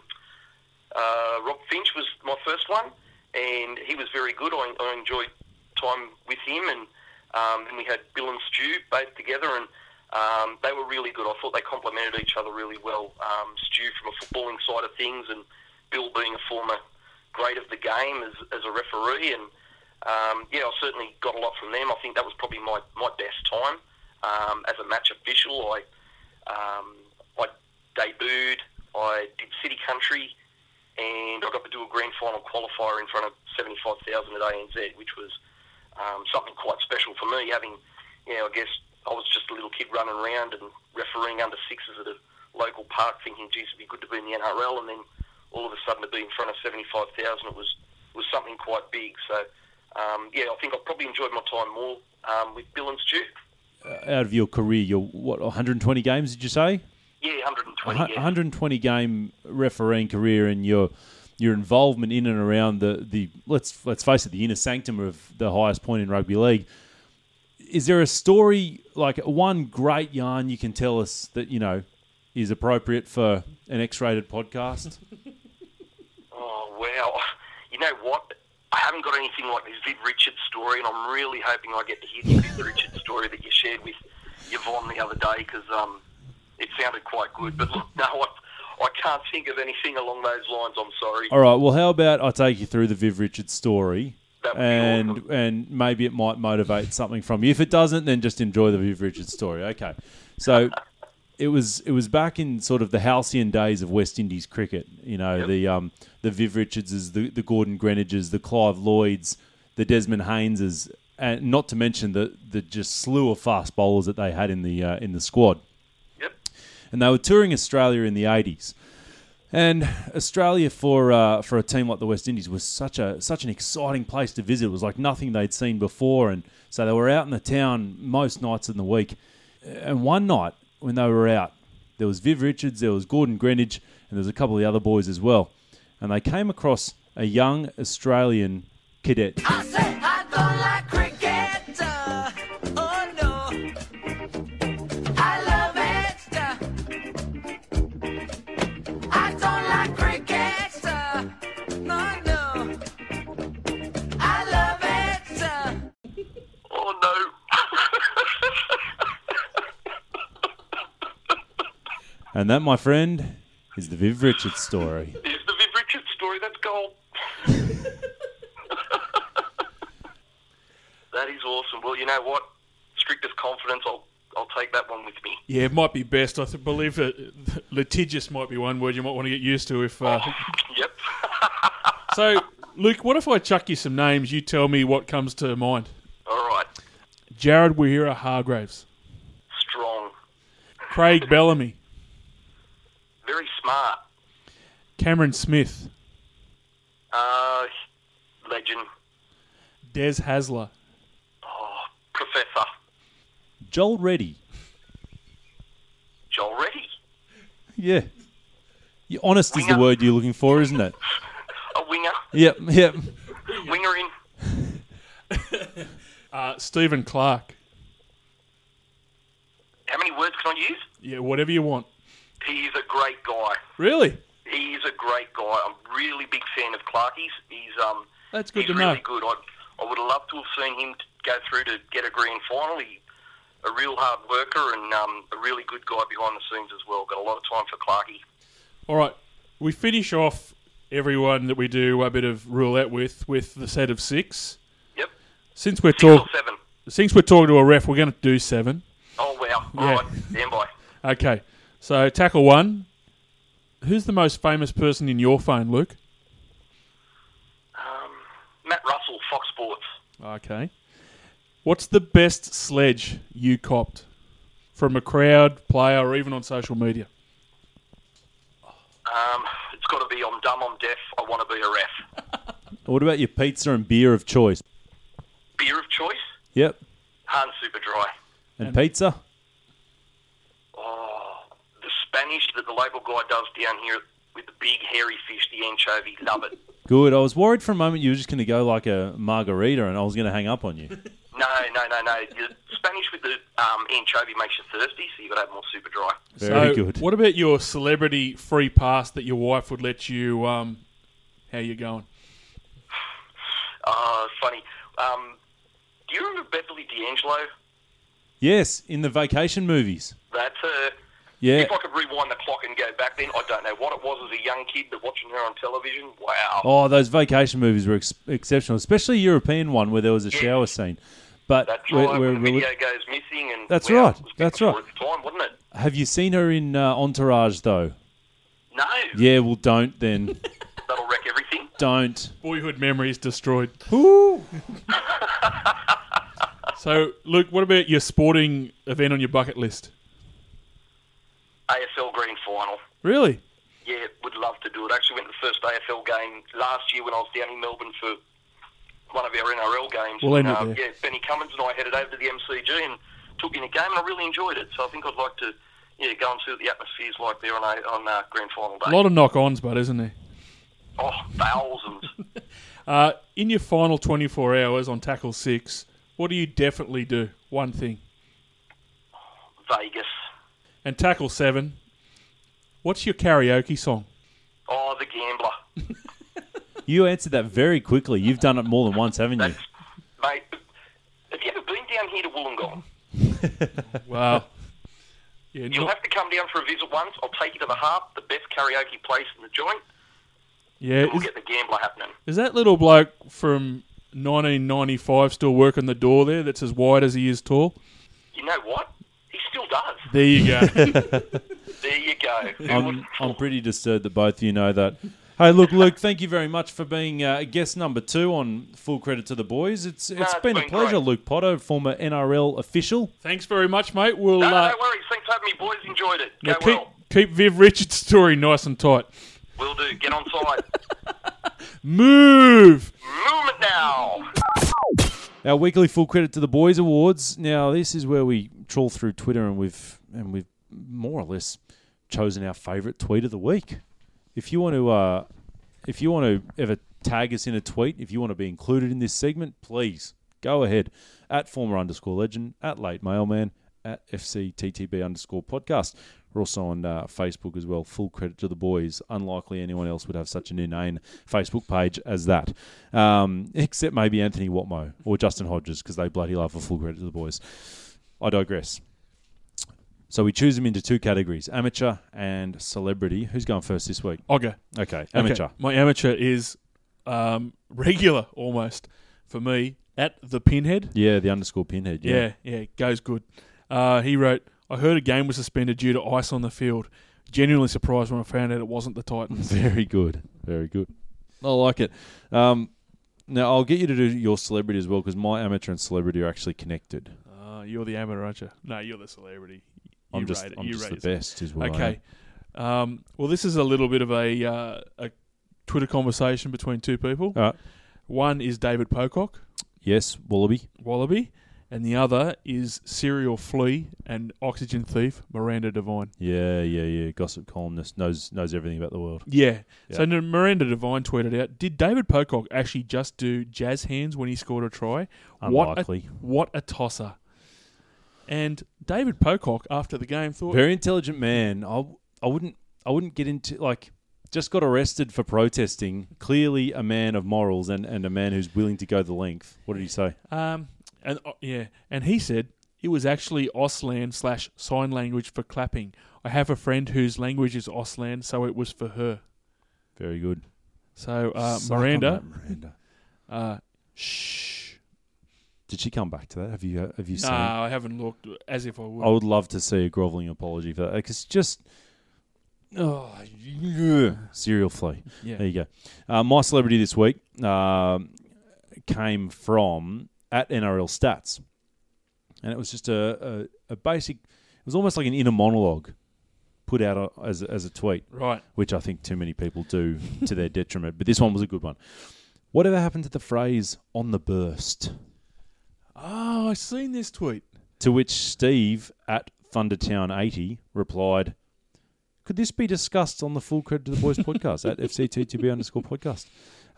S4: Rob Finch was my first one, and he was very good. I enjoyed time with him, and then we had Bill and Stu both together, and they were really good. I thought they complemented each other really well. Stu from a footballing side of things, and Bill being a former great of the game as a referee, and I certainly got a lot from them. I think that was probably my best time as a match official. I debuted, I did City Country, and I got to do a grand final qualifier in front of 75,000 at ANZ, which was something quite special for me, having, I guess I was just a little kid running around and refereeing under sixes at a local park thinking, geez, it'd be good to be in the NRL, and then all of a sudden to be in front of 75,000, it was something quite big. So, I think I probably enjoyed my time more with Bill and Stu.
S1: Out of your career, 120 games, did you say?
S4: Yeah, 120. Yeah.
S1: 120 game refereeing career, and your involvement in and around the let's face it, the inner sanctum of the highest point in rugby league. Is there a story, like one great yarn you can tell us that, you know, is appropriate for an X-rated podcast?
S4: Oh, wow. You know what? I haven't got anything like this Viv Richards story, and I'm really hoping I get to hear the Viv Richards story that you shared with Yvonne the other day, because it sounded quite good. But look, no, I can't think of anything along those lines. I'm sorry.
S1: All right. Well, how about I take you through the Viv Richards story,
S4: That would be awesome.
S1: and maybe it might motivate something from you. If it doesn't, then just enjoy the Viv Richards story. Okay. So it was back in sort of the halcyon days of West Indies cricket. You know,
S4: Yep.
S1: the Viv Richardses, the Gordon Greenidges, the Clive Lloyds, the Desmond Hayneses, and not to mention the just slew of fast bowlers that they had in the squad.
S4: Yep.
S1: And they were touring Australia in the 80s. And Australia for a team like the West Indies was such an exciting place to visit. It was like nothing they'd seen before, and so they were out in the town most nights in the week. And one night when they were out, there was Viv Richards, there was Gordon Greenidge, and there was a couple of the other boys as well. And they came across a young Australian cadet.
S5: I say I don't like cricket. Oh no, I love it. I don't like cricket. No, no, I love it.
S4: Oh, no.
S1: And that, my friend, is the Viv Richards story.
S4: Is the Viv Richards story. That's gold. That is awesome. Well, you know what? Strictest confidence, I'll take that one with me.
S2: Yeah, it might be best. I believe litigious might be one word you might want to get used to. If
S4: Yep.
S2: so, Luke, what if I chuck you some names? You tell me what comes to mind.
S4: All right.
S2: Jared Wahira Hargraves,
S4: Strong.
S2: Craig Bellamy,
S4: Very smart.
S2: Cameron Smith,
S4: Legend.
S2: Des Hasler,
S4: Oh, Professor.
S1: Joel Reddy.
S4: Joel Reddy.
S1: Yeah. Honest is the
S4: Winger.
S1: word you're looking for, isn't it?
S4: A winger.
S1: Yep.
S4: Winger in.
S2: Stephen Clark.
S4: How many words can I use?
S2: Yeah, whatever you want.
S4: He is a great guy.
S2: Really?
S4: He is a great guy. I'm really big fan of Clarkie's. He's
S2: That's good
S4: he's
S2: to know.
S4: really good. I would have loved to have seen him go through to get a grand final. He's a real hard worker and a really good guy behind the scenes as well. Got a lot of time for Clarkie.
S2: All right, we finish off everyone that we do a bit of roulette with the set of 6.
S4: Yep.
S2: Since we're
S4: 6 or 7.
S2: talking to a ref, we're going to do 7.
S4: Oh, wow. All
S2: Yeah.
S4: right. Stand by.
S2: Okay, so tackle 1. Who's the most famous person in your phone, Luke?
S4: Matt Russell, Fox Sports.
S2: Okay. What's the best sledge you copped from a crowd, player, or even on social media?
S4: It's got to be I'm dumb, I'm deaf, I want to be a ref.
S1: What about your pizza and beer of choice?
S4: Beer of choice?
S1: Yep.
S4: Hans Super Dry.
S1: And pizza?
S4: Oh, the Spanish that the local guy does down here with the big hairy fish, the anchovy. Love it.
S1: Good. I was worried for a moment you were just going to go like a margarita and I was going to hang up on you.
S4: No. The Spanish with the anchovy makes you thirsty, so you've got to have more Super Dry.
S1: Very
S2: so
S1: good.
S2: What about your celebrity free pass that your wife would let you, how you going?
S4: Funny. Do you remember Beverly D'Angelo?
S1: Yes, in the vacation movies.
S4: That's her.
S1: Yeah.
S4: If I could rewind the clock and go back then, I don't know what it was as a young kid, but watching her on television, wow.
S1: Oh, those vacation movies were exceptional, especially a European one where there was a shower scene. But
S4: That's right, when the video goes missing. And
S1: That's
S4: wow,
S1: right,
S4: it was big
S1: that's
S4: for
S1: right.
S4: At the time, wasn't it?
S1: have you seen her in Entourage though?
S4: No.
S1: Yeah, well, don't then.
S4: That'll wreck everything.
S1: Don't.
S2: Boyhood memories destroyed.
S1: Ooh.
S2: So, Luke, what about your sporting event on your bucket list?
S4: AFL Grand Final.
S2: Really?
S4: Yeah, would love to do it. Actually went to the first AFL game last year when I was down in Melbourne for one of our NRL games.
S2: We'll end it
S4: Yeah, Benny Cummins and I headed over to the MCG and took in a game, and I really enjoyed it. So I think I'd like to go and see what the atmosphere's like there on grand final day.
S2: A lot of knock-ons, but isn't there?
S4: Oh, thousands.
S2: In your final 24 hours on Tackle 6, what do you definitely do? One thing.
S4: Vegas.
S2: And Tackle 7, what's your karaoke song?
S4: Oh, The Gambler.
S1: You answered that very quickly. You've done it more than once, haven't you?
S4: Mate, have you ever been down here to Wollongong?
S2: Wow. Yeah,
S4: You'll have to come down for a visit once. I'll take you to the Harp, the best karaoke place in the joint.
S2: yeah.
S4: And we'll get The Gambler happening.
S2: Is that little bloke from 1995 still working the door there that's as wide as he is tall?
S4: You know what? He still does.
S2: There you go.
S4: There you go.
S1: I'm pretty disturbed that both of you know that. Hey, look, Luke, thank you very much for being guest number 2 on Full Credit to the Boys. It's been a
S4: been
S1: pleasure,
S4: great.
S1: Luke Potter, former NRL official.
S2: Thanks very much, mate. We'll
S4: No, no worries. Thanks for having me, boys. Enjoyed it. Go well.
S2: keep Viv Richards' story nice and tight.
S4: Will do. Get on side.
S2: Move!
S4: Move it now.
S1: Our weekly Full Credit to the Boys awards. Now, this is where we trawl through Twitter and we've more or less chosen our favourite tweet of the week. If you want to ever tag us in a tweet, if you want to be included in this segment, please go ahead at @former_legend, at late mailman, at FCTTB_podcast. We're also on Facebook as well. Full Credit to the Boys. Unlikely anyone else would have such an inane Facebook page as that, except maybe Anthony Watmo or Justin Hodges, because they bloody love a Full Credit to the Boys. I digress. So we choose them into 2 categories, amateur and celebrity. Who's going first this week?
S2: I'll go.
S1: Okay, amateur.
S2: Okay. My amateur is regular almost for me at the Pinhead.
S1: Yeah, the _pinhead.
S2: Yeah, goes good. He wrote, I heard a game was suspended due to ice on the field. Genuinely surprised when I found out it wasn't the Titans.
S1: Very good. Very good. I like it. Now, I'll get you to do your celebrity as well, because my amateur and celebrity are actually connected.
S2: You're the amateur, aren't you? No, you're the celebrity.
S1: I'm just the best is what I
S2: Okay. Well, this is a little bit of a Twitter conversation between 2 people.
S1: am.
S2: One is David Pocock,
S1: Yes, Wallaby.
S2: and the other is serial flea and oxygen thief Miranda Devine.
S1: Yeah. Gossip columnist, knows everything about the world.
S2: Yeah.
S1: Yeah.
S2: So Miranda Devine tweeted out, did David Pocock actually just do jazz hands when he scored a try?
S1: Unlikely.
S2: What a tosser. And David Pocock, after the game, thought...
S1: Very intelligent man. I wouldn't get into, just got arrested for protesting. Clearly a man of morals and a man who's willing to go the length. What did he say?
S2: And he said it was actually Auslan/sign language for clapping. I have a friend whose language is Auslan, so it was for her.
S1: Very good.
S2: So
S1: Suck on
S2: Miranda,
S1: that, Miranda.
S2: shh.
S1: Did she come back to that? Have you seen?
S2: No, I haven't looked. As if I would.
S1: I would love to see a grovelling apology for that, because just serial flea.
S2: Yeah.
S1: There you go. My celebrity this week came from at NRL Stats, and it was just a basic. It was almost like an inner monologue put out as a tweet,
S2: Right.
S1: which I think too many people do to their detriment. But this one was a good one. Whatever happened to the phrase "on the burst"?
S2: Oh, I've seen this tweet.
S1: To which Steve at Thundertown80 replied, could this be discussed on the Full Credit to the Boys podcast at FCTTB_podcast?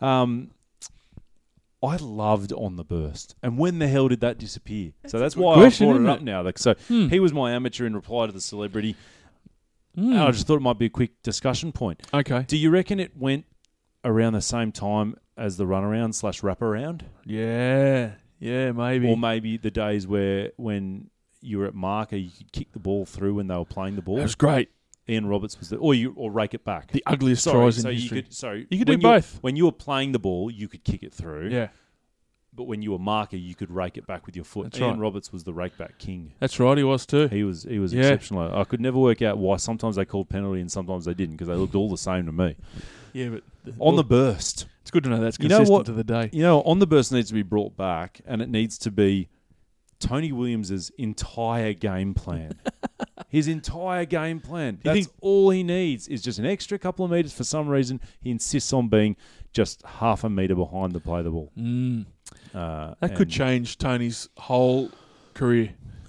S1: I loved On the Burst. And when the hell did that disappear? So that's why
S2: question,
S1: I brought it
S2: isn't
S1: up
S2: it?
S1: now. So he was my amateur in reply to the celebrity. And I just thought it might be a quick discussion point.
S2: Okay.
S1: Do you reckon it went around the same time as the runaround/wraparound?
S2: Yeah, maybe.
S1: Or maybe the days when you were at marker, you could kick the ball through when they were playing the ball.
S2: That was great.
S1: Ian Roberts was or rake it back.
S2: The ugliest tries in
S1: so
S2: history.
S1: You could
S2: do both.
S1: When you were playing the ball, you could kick it through.
S2: Yeah.
S1: But when you were marker, you could rake it back with your foot.
S2: That's
S1: Ian
S2: right.
S1: Roberts was the rake back king.
S2: That's right, he was too.
S1: He was
S2: Yeah.
S1: exceptional. I could never work out why sometimes they called penalty and sometimes they didn't, because they looked all the same to me.
S2: Yeah, but
S1: On the burst.
S2: it's good to know that's
S1: You know
S2: consistent
S1: what?
S2: to the day.
S1: On the burst needs to be brought back, and it needs to be Tony Williams' entire game plan. His entire game plan. That's all he needs is just an extra couple of metres. For some reason, he insists on being just half a metre behind to play the ball.
S2: That could change Tony's whole career.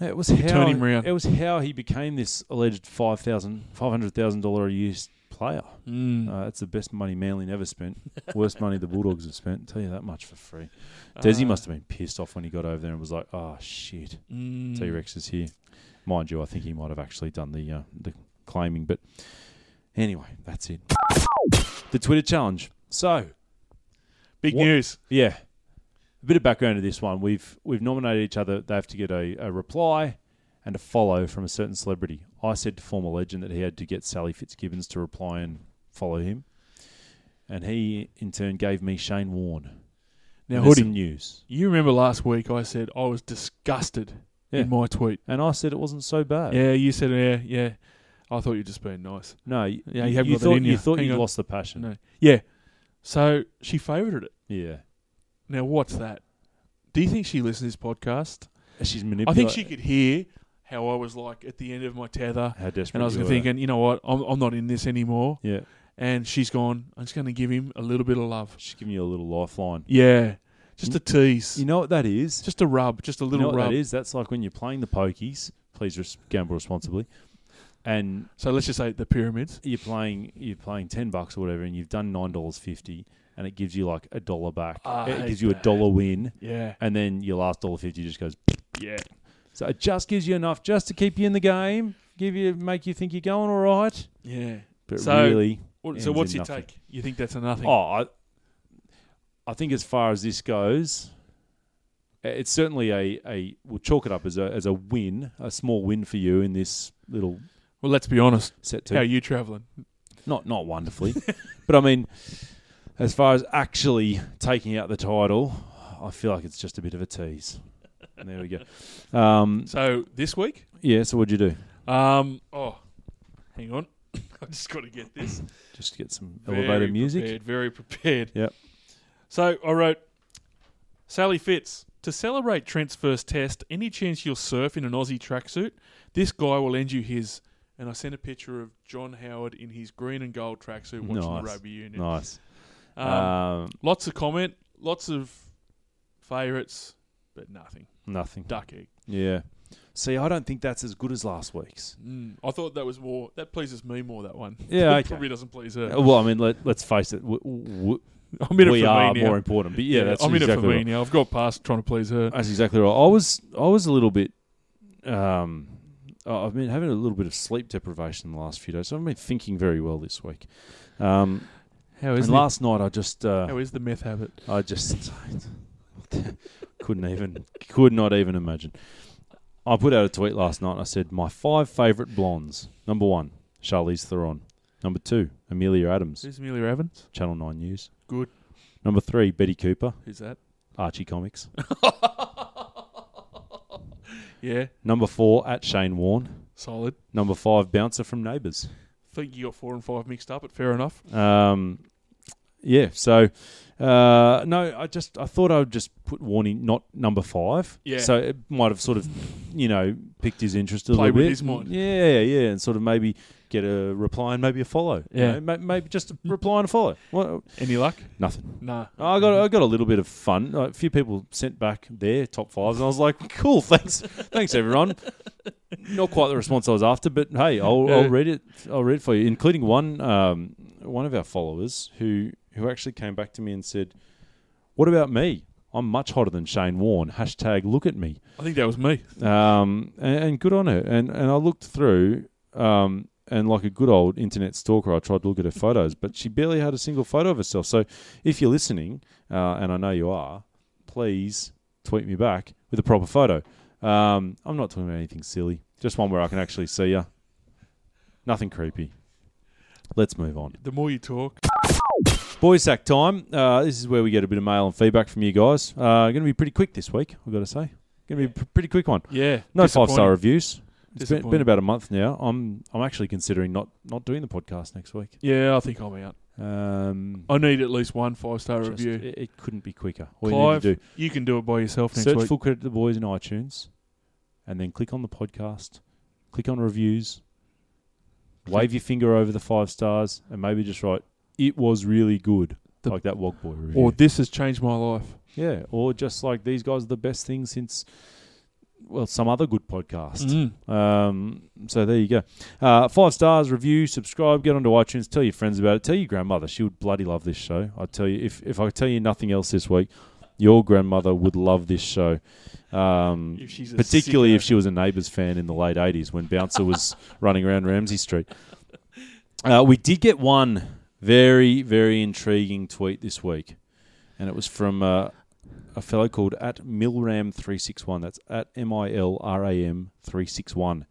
S1: It was
S2: turn him round.
S1: It was how he became this alleged $500,000 a year player. That's the best money Manly never spent. Worst money the Bulldogs have spent. Tell you that much for free. Desi must have been pissed off when he got over there and was like, "Oh shit, T-Rex is here." Mind you, I think he might have actually done the claiming, but anyway, that's it. The Twitter challenge. So,
S2: Big news.
S1: Yeah. A bit of background to this one. We've nominated each other. They have to get a reply and a follow from a certain celebrity. I said to former legend that he had to get Sally Fitzgibbons to reply and follow him. And he, in turn, gave me Shane Warne.
S2: Now, Hoodie,
S1: some news.
S2: You remember last week I said I was disgusted in my tweet.
S1: And I said it wasn't so bad.
S2: Yeah, you said, yeah. I thought you were just being nice.
S1: No,
S2: you haven't got that in you.
S1: You thought
S2: Hang
S1: you
S2: on.
S1: lost the passion.
S2: No. Yeah. So she favoured it.
S1: Yeah.
S2: Now, what's that? Do you think she listens to this podcast?
S1: She's manipulating.
S2: I think she could hear how I was like at the end of my tether.
S1: How desperate
S2: and I was
S1: you were.
S2: thinking, you know what? I'm not in this anymore.
S1: Yeah.
S2: And she's gone, I'm just going to give him a little bit of love.
S1: She's giving you a little lifeline.
S2: Yeah. Just a tease.
S1: You know what that is?
S2: Just a rub. Just a little
S1: you know what
S2: rub.
S1: that is? That's like when you're playing the pokies. Please gamble responsibly. And
S2: so let's just say the pyramids.
S1: You're playing $10 or whatever, and you've done $9.50, and it gives you like $1 back. It gives you $1 win.
S2: Yeah.
S1: And then your last $1.50 just goes.
S2: Yeah.
S1: So it just gives you enough just to keep you in the game, make you think you're going all right.
S2: Yeah.
S1: But
S2: so,
S1: really.
S2: So what's your
S1: nothing.
S2: take? You think that's a nothing?
S1: Oh, I think as far as this goes, it's certainly a we'll chalk it up as a win, a small win for you in this little.
S2: Well, let's be honest.
S1: Set two.
S2: How are you travelling?
S1: Not wonderfully, but I mean, as far as actually taking out the title, I feel like it's just a bit of a tease. And there we go.
S2: So this week?
S1: Yeah. So what'd you do?
S2: Hang on. I just got to get this.
S1: Just get some elevator music.
S2: Very prepared.
S1: Yep.
S2: So I wrote, Sally Fitz, to celebrate Trent's first test, any chance you'll surf in an Aussie tracksuit? This guy will lend you his. And I sent a picture of John Howard in his green and gold tracksuit watching the rugby union.
S1: Nice.
S2: Lots of comment, lots of favourites, but nothing.
S1: Nothing.
S2: Duck egg.
S1: Yeah. See, I don't think that's as good as last week's.
S2: I thought that was more. That pleases me more. That one.
S1: Yeah,
S2: It probably doesn't please her.
S1: Well, I mean, let's face it.
S2: I'm in it
S1: we
S2: for
S1: are
S2: me now.
S1: more important. But yeah, that's
S2: I'm
S1: exactly
S2: in it for me
S1: right.
S2: now. I've got past trying to please her.
S1: That's exactly right. I was a little bit. I've been having a little bit of sleep deprivation in the last few days, so I've been thinking very well this week.
S2: How is
S1: and last night I just
S2: how is the meth habit?
S1: I just could not even imagine. I put out a tweet last night and I said my 5 favourite blondes. Number 1, Charlize Theron. Number 2, Amelia Adams.
S2: Who's Amelia Evans?
S1: Channel 9 News.
S2: Good.
S1: Number 3, Betty Cooper.
S2: Who's that?
S1: Archie Comics.
S2: Yeah.
S1: Number 4, at Shane Warne.
S2: Solid.
S1: Number 5, Bouncer from Neighbours.
S2: I think you got 4 and 5 mixed up, but fair enough.
S1: Yeah, so no, I thought I would just put Warning, not number 5.
S2: Yeah.
S1: So it might have sort of, piqued his interest a
S2: Play
S1: little
S2: with
S1: bit.
S2: his mind.
S1: Yeah, and sort of maybe get a reply and maybe a follow.
S2: Yeah.
S1: Maybe just a reply and a follow. What?
S2: Any luck?
S1: Nothing.
S2: Nah.
S1: I got a little bit of fun. A few people sent back their top 5s, and I was like, cool, thanks everyone. Not quite the response I was after, but hey, I'll read it. I'll read it for you, including one of our followers who actually came back to me and said, "What about me? I'm much hotter than Shane Warne. # look at me."
S2: I think that was me.
S1: And good on her. And I looked through, and like a good old internet stalker, I tried to look at her photos, but she barely had a single photo of herself. So if you're listening, and I know you are, please tweet me back with a proper photo. I'm not talking about anything silly. Just one where I can actually see you. Nothing creepy. Let's move on.
S2: The more you talk.
S1: Boys sack time. This is where we get a bit of mail and feedback from you guys. Going to be pretty quick this week, I've got to say. Going to be a pretty quick one.
S2: Yeah.
S1: No 5-star reviews. It's
S2: Disappointing.
S1: been about a month now. I'm actually considering not doing the podcast next week.
S2: Yeah, I think I'm out. I need at least one 5-star review.
S1: It couldn't be quicker. All
S2: Clive,
S1: you need to do,
S2: you can do it by yourself next
S1: search
S2: week.
S1: Full Credit to the Boys in iTunes, and then click on the podcast, click on reviews, wave your finger over the 5 stars, and maybe just write, "It was really good," like that Wog Boy review.
S2: Or this has changed my life.
S1: Yeah, or just like these guys are the best thing since some other good podcast. So there you go. 5 stars, review, subscribe, get onto iTunes, tell your friends about it, tell your grandmother. She would bloody love this show. I tell you, if I tell you nothing else this week, your grandmother would love this show. Particularly if she was a Neighbours fan in the late 80s when Bouncer was running around Ramsey Street. We did get one very, very intriguing tweet this week, and it was from a fellow called @Milram361. That's @MILRAM361.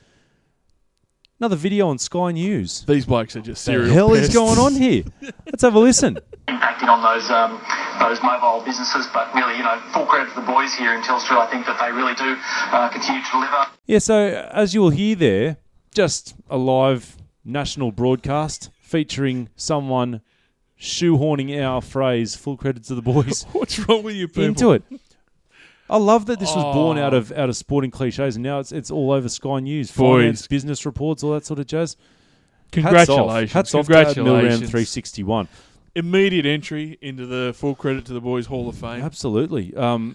S1: Another video on Sky News.
S2: These blokes are just serial
S1: What the hell is
S2: pests.
S1: going on here? Let's have a listen.
S6: Impacting on those mobile businesses, but really, full credit to the boys here in Telstra. I think that they really do continue to deliver.
S1: Yeah, so as you'll hear there, just a live national broadcast featuring someone shoehorning our phrase, full credit to the boys,
S2: What's wrong with you people?
S1: into it. I love that this was born out of sporting cliches, and now it's all over Sky News, finance, business reports, all that sort of jazz.
S2: Congratulations.
S1: Hats off to
S2: Congratulations.
S1: Milram 361.
S2: Immediate entry into the full credit to the boys Hall of Fame.
S1: Absolutely.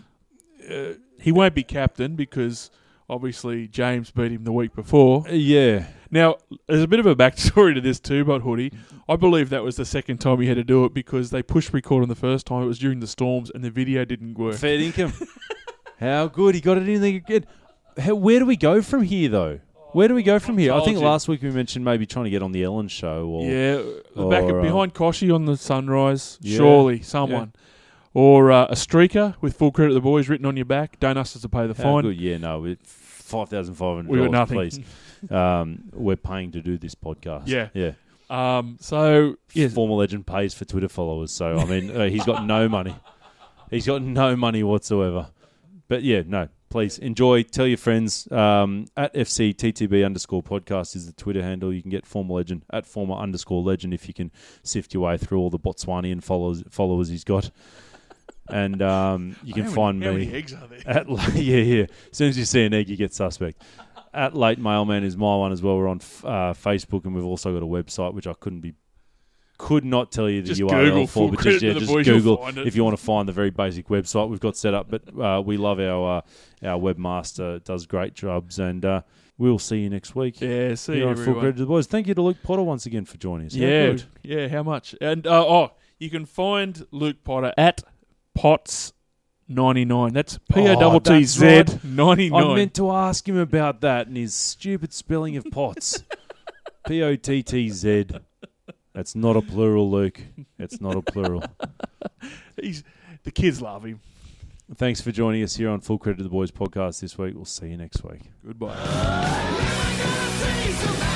S2: He won't be captain because obviously James beat him the week before.
S1: Yeah.
S2: Now, there's a bit of a backstory to this too, but Hoodie, I believe that was the second time he had to do it because they pushed record on the first time. It was during the storms and the video didn't work.
S1: Fair income. How good. He got it in there again. Where do we go from here, though? Where do we go from here? I think last week we mentioned maybe trying to get on the Ellen show. Or,
S2: behind Koshy on the Sunrise, surely someone. Yeah. Or a streaker with full credit to the boys written on your back. Don't ask us to pay the fine.
S1: Good. Yeah, no, $5,500.
S2: We got nothing.
S1: Please. We're paying to do this podcast.
S2: Yeah.
S1: Former legend pays for Twitter followers. So, I mean, he's got no money. He's got no money whatsoever. But, yeah, no. Please enjoy. Tell your friends. @FCTTB_podcast is the Twitter handle. You can get former legend @former_legend if you can sift your way through all the Botswanian followers he's got. And you can find me.
S2: How many eggs are there?
S1: As soon as you see an egg, you get suspect. @Late Mailman is my one as well. We're on Facebook, and we've also got a website which I could not tell you the
S2: just
S1: URL
S2: Google
S1: for, but just
S2: boys,
S1: Google if you want to find the very basic website we've got set up. But we love our webmaster, does great jobs, and we'll see you next week.
S2: Yeah, see you,
S1: on Full Credit to the Boys. Thank you to Luke Potter once again for joining us.
S2: Yeah, how much? And you can find Luke Potter at Potts99. That's POTTZ 99.
S1: I meant to ask him about that and his stupid spelling of Potts. POTTZ. That's not a plural, Luke. It's not a plural.
S2: The kids love him.
S1: Thanks for joining us here on Full Credit to the Boys podcast this week. We'll see you next week.
S2: Goodbye.